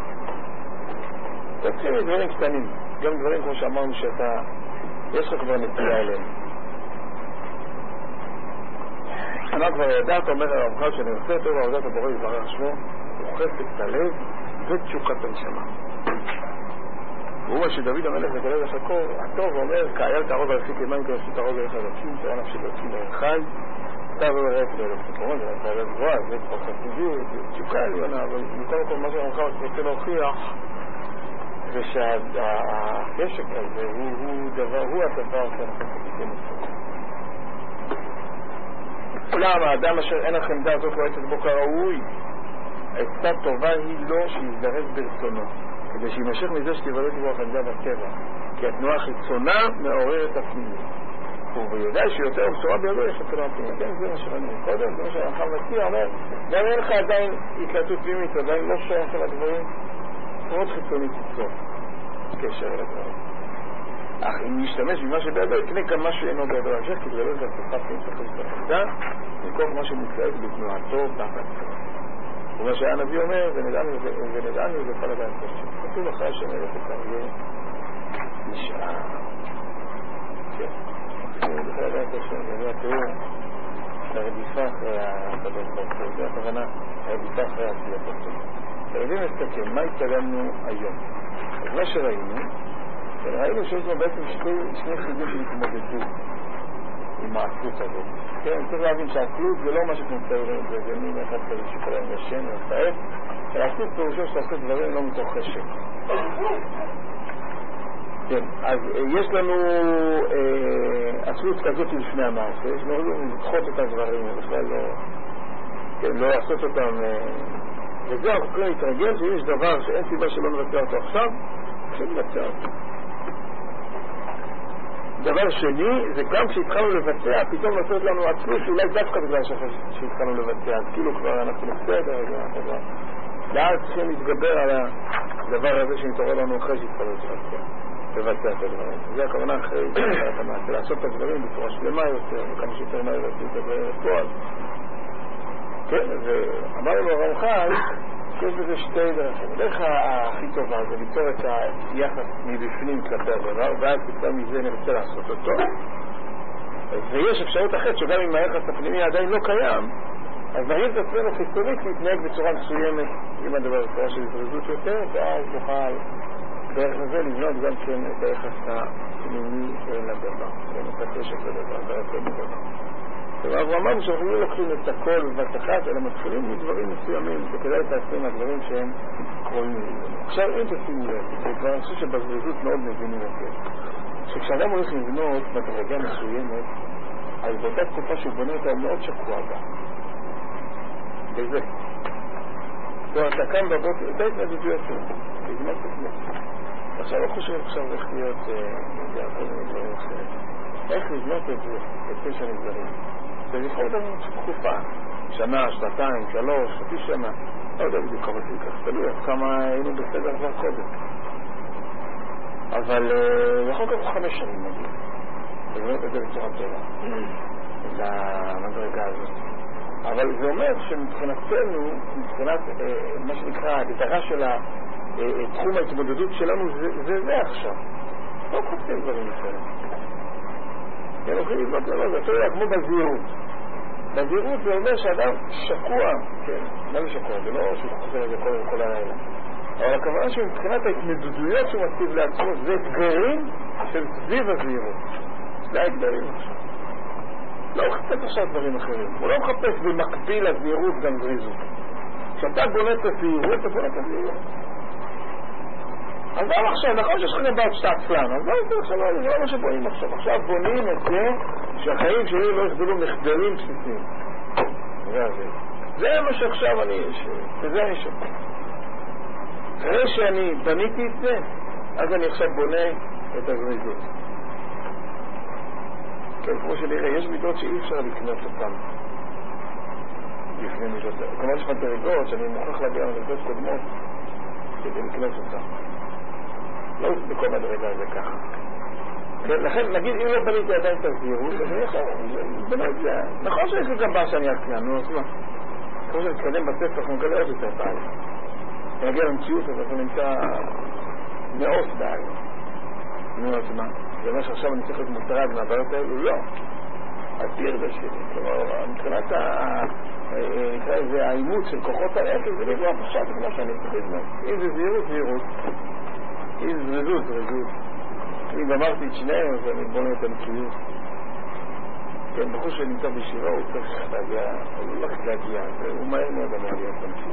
תתחיל מדברים קטנים, גם דברים כמו שאמרנו שאתה, יש לך כבר נטייה אליהם. אני כבר ידעת, אומר הרמח"ל שאני עושה טוב, עבודת הבורא יתברך שמו, הוא חפץ הלב ותשוקת הנשמה. והוא מה שדוד המלך וגלל לחקור, הטוב אומר, כאייל תערוב על עשית ימיים כעשית תערוב אליך אלוקים, תראה נפשי אלוקים להרחי, אתה לא ראה את זה אלוקים. כמובן, זה נעשה עליו גבוהה, זה כבר חסידות, זה תשוקה עליונה, אבל מכל מקום מה שהרמח"ל רוצה להוכיח, זה שהחשק הזה הוא דבר, הוא הדבר שאנחנו חסידים אותו. אולם האדם אשר אין החמדה הזאת לא עצת בו כראוי, עצה טובה היא לא שיזדרז ברצונו, כדי שימשך מזה שתיוולד בו החמדה בטבע, כי התנועה חיצונה מעוררת הפנימית. וביודע שיותר בשורה בידו יש התנועה הפנימית. כן, זה מה שראינו קודם, זה מה שהרמח"ל מציע, אומר, גם אין לך עדיין התלהטות פנימית, עדיין לא שייך על הדברים, מאוד חיצונית תיצור קשר אל הדברים. אך אם נשתמש במה שבידו, יקנה גם מה שאינו בידו המשך, כי זה לא זה הצלחה פנימית את החמדה, מכוח מה שמתלהט בתנועתו בהחלטה. ומה שהנביא אומר, ונדענו זה כל הדעת פשוט. כתוב אחרי שאומר את זה, נשאר. כן. זה כל הדעת פשוט, זה התיאור, הרדיפה אחרי הקדוש ברוך הוא, זה הכוונה, הרדיפה אחרי עשיית אותו. אתם יודעים להסתכל, מה התקדמנו היום? אז מה שראינו, ראינו שיש לו בעצם שני חידים שהתמודדו עם העצות הזאת. כן, צריך להבין שהעצות זה לא מה שתמצאים, זה מין אחד כזה שכל היום ישן ומפעט, העצות פירושו שתעשו דברים לא מתוך חשק. כן, אז יש לנו עצות כזאת לפני המעשה, יש לנו לדחות את הדברים, בכלל לא, כן, לא לעשות אותם, וזה אנחנו יכולים להתרגל שיש דבר שאין סיבה שלא נבצע אותו עכשיו, כשאני נבצע אותו. דבר שני, זה גם כשהתחלנו לבצע, פתאום נוצרת לנו עצלות, שאולי דווקא בגלל שהתחלנו לבצע, אז כאילו כבר אנחנו בסדר, ואז צריכים להתגבר על הדבר הזה שמתעורר לנו אחרי שהתחלנו לבצע. לבצע את הדברים. זה הכוונה אחרי לעשות את הדברים בצורה שלמה יותר, וכמה שיותר מהר לעשות את הדברים בפועל. כן, ואמרנו לו הרמח"ל, יש בזה שתי דרכים. הדרך הכי טובה זה ליצור את היחס מבפנים כלפי הדבר, ואז כתוב מזה נרצה לעשות אותו. ויש אפשרות אחרת שגם אם היחס הפנימי עדיין לא קיים, אז נראים את עצמנו חיצונית להתנהג בצורה מסוימת עם הדבר בצורה של התרזות יותר, ואז נוכל דרך הזה לבנות גם כן את היחס הפנימי לדבר, את הקשר לדבר, והרצון לדבר. אבל אמרנו שאנחנו לא לוקחים את הכל בבת אחת, אלא מתחילים מדברים מסוימים, וכדאי להתעצם מהדברים שהם קרואים לנו. עכשיו, אם תשימו לב, וכבר אני חושב שבזריזות מאוד מבינים את זה, שכשאדם הולך לבנות בדרגה מסוימת, אז באותה תקופה שהוא בונה אותה מאוד שקוע בה. בזה. זאת אומרת, אתה קם בבוקר, אתה התנדדויות שלו, בזמן תכנית. עכשיו לא חושב עכשיו איך להיות, זה הכל מדברים אחרים. איך לבנות את זה, את פשע נגזרים. זה יכול להיות לנו תקופה, שנה, שנתיים, שלוש, חצי שנה. לא יודע בדיוק כמה זה ייקח, תלוי עד כמה היינו בסדר כבר קודם. אבל יכול להיות חמש שנים נגיד. לבנות את זה בצורה טובה. למדרגה הזאת. אבל זה אומר שמבחינתנו, מבחינת מה שנקרא, הגדרה של תחום ההתמודדות שלנו, זה זה עכשיו. לא חוצים דברים לפעמים. הם הולכים לבנות לנו, זה יותר כמו בזהירות. בזהירות זה אומר שאדם שקוע, כן, מה זה שקוע? זה לא שהוא חוזר את זה כל הלילה. אבל הכוונה שמבחינת ההתמודדויות שהוא מציב לעצמו, זה אתגרים של סביב הזהירות. זה האתגרים עכשיו. לא מחפש עכשיו דברים אחרים. הוא לא מחפש במקביל לזהירות גם זריזות. כשאתה בונה את הזהירות, אתה בונה את הזהירות. אז גם עכשיו, נכון שיש לך גם בעד שאתה עצלן, אז לא זה עכשיו, זה לא מה שבונים עכשיו. עכשיו בונים את זה שהחיים שלי לא יחדלו מחדלים בסיסיים. זה זה. זה מה שעכשיו אני, וזה אני שומע. אחרי שאני בניתי את זה, אז אני עכשיו בונה את הזריזות. כן, כמו שנראה, יש מידות שאי אפשר לקנות אותן לפני מידות. כלומר, יש מדרגות שאני מוכרח להגיע למדרגות קודמות כדי לקנות אותן. לא בכל מדרגה זה ככה. כן, לכן, נגיד, אם לא בניתי עדיין את הזהירות, אז אני יכול לבנות את זה. נכון שיש לי גם בעיה שאני אצלן, נו, אז מה? כמו שנתקדם בספר, אנחנו נגלה עוד יותר בעיה. נגיע למציאות, אז אנחנו נמצא מאות בעיה. נו, אז מה? זה אומר שעכשיו אני צריך להיות מוטרד מהבעיות האלו? לא. הפיר זה שלי. כלומר, מבחינת נקרא איזה האימות של כוחות האפל, זה לא פשוט כמו שאני צריך לבנות. אם זה זהירות, זהירות. אם זה זריזות, זריזות. אם גמרתי את שניהם, אז אני בונה את המציאות. כן, בחור שנמצא בישיבה, הוא צריך להגיע, הוא לא צריך להגיע, הוא מהר מאוד אמר להיות המציאות.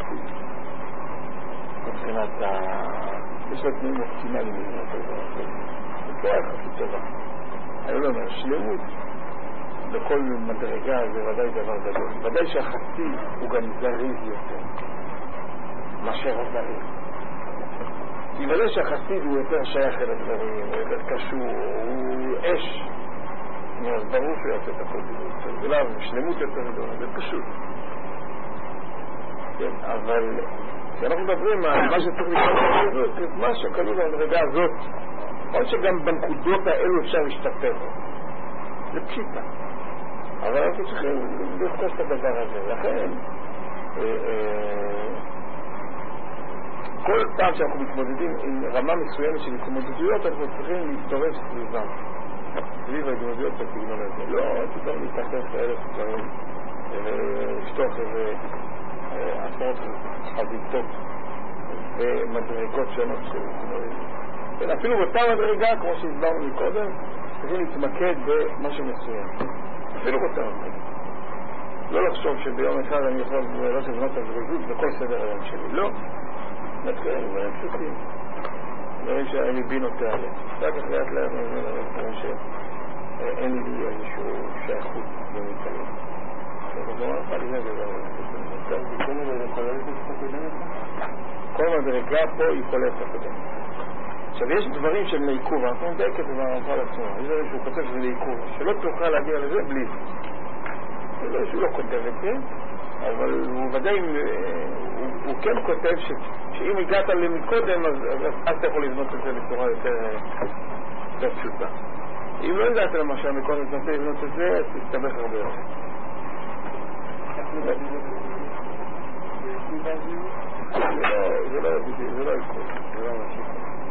מבחינת ה... יש לו תנאים אופטימליים לבנות את זה. זה יחסית טובה. אני לא אומר, שלמות בכל מדרגה זה ודאי דבר גדול. ודאי שהחצי הוא גם זריז יותר מאשר הזריז. כי ודאי שהחסיד הוא יותר שייך אל הדברים, הוא יותר קשור, הוא אש. אז ברור שהוא יעשה את הכל בזה. זה לא, שלמות יותר גדולה, זה פשוט. כן, אבל כשאנחנו מדברים על מה שצריך לקרוא, זה מה שכלול במדרגה הזאת. עוד שגם בנקודות האלו אפשר להשתפר. זה פשיטה. אבל אנחנו צריכים לרכוש את הדבר הזה. לכן, כל פעם שאנחנו מתמודדים עם רמה מסוימת של התמודדויות, אנחנו צריכים להתעורר סביבם. סביב ההתמודדויות בסגנון הזה. לא פתאום להתאחף לאלף דברים ולפתוח איזה עשרות חזיתות ומדרגות שונות של התמודדות. אפילו באותה מדרגה, כמו שהסברנו מקודם, צריכים להתמקד במשהו מסוים. אפילו באותה מדרגה. לא לחשוב שביום אחד אני יכול ללכת לבנות את הזריזות בכל סדר היום שלי. לא. נתחיל, דברים פשוטים. דברים שאני מבין אותה עליהם. רק אחרי לאט לאט אני אומר דברים שאין לי איזשהו שייכות במתקלים. זה לא נפל לי נגד כל מדרגה פה היא קולטת הקודם. עכשיו יש דברים של לעיכוב, אנחנו נדייק את זה מהרמח"ל עצמו. יש דברים שהוא כותב שזה לעיכוב, שלא תוכל להגיע לזה בלי זה. זה שהוא לא כותב את זה, אבל הוא ודאי, הוא כן כותב שאם הגעת למקודם, אז אז אתה יכול לבנות את זה בצורה יותר יותר פשוטה. אם לא הגעת למשל מקודם, אתה רוצה לבנות את זה, אז תסתבך הרבה יותר. זה לא יביא, זה לא יבוא, זה לא ממשיך.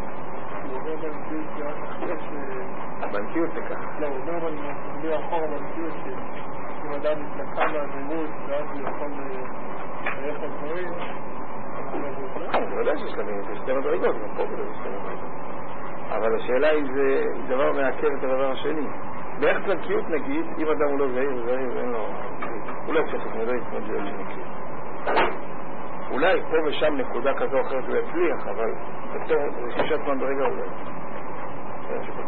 הבנקיות זה ככה. לא, הוא אומר בלי אחור הבנקיות שאם אדם מתנקה מהזירות ואז הוא יכול ללכת על דברים, זה ודאי שיש לנו, זה שתי מדרגות, גם פה כדי שתי מדרגות. אבל השאלה היא זה דבר מעכב את הדבר השני. באיך בנקיות נגיד, אם אדם הוא לא זהיר, הוא זהיר ואין לו... הוא לא יצטרך להתמודד להתמודד בנקיות. אולי פה ושם נקודה כזו או אחרת הוא יצליח, אבל בתור רכישת מדרגה הוא לא יצליח.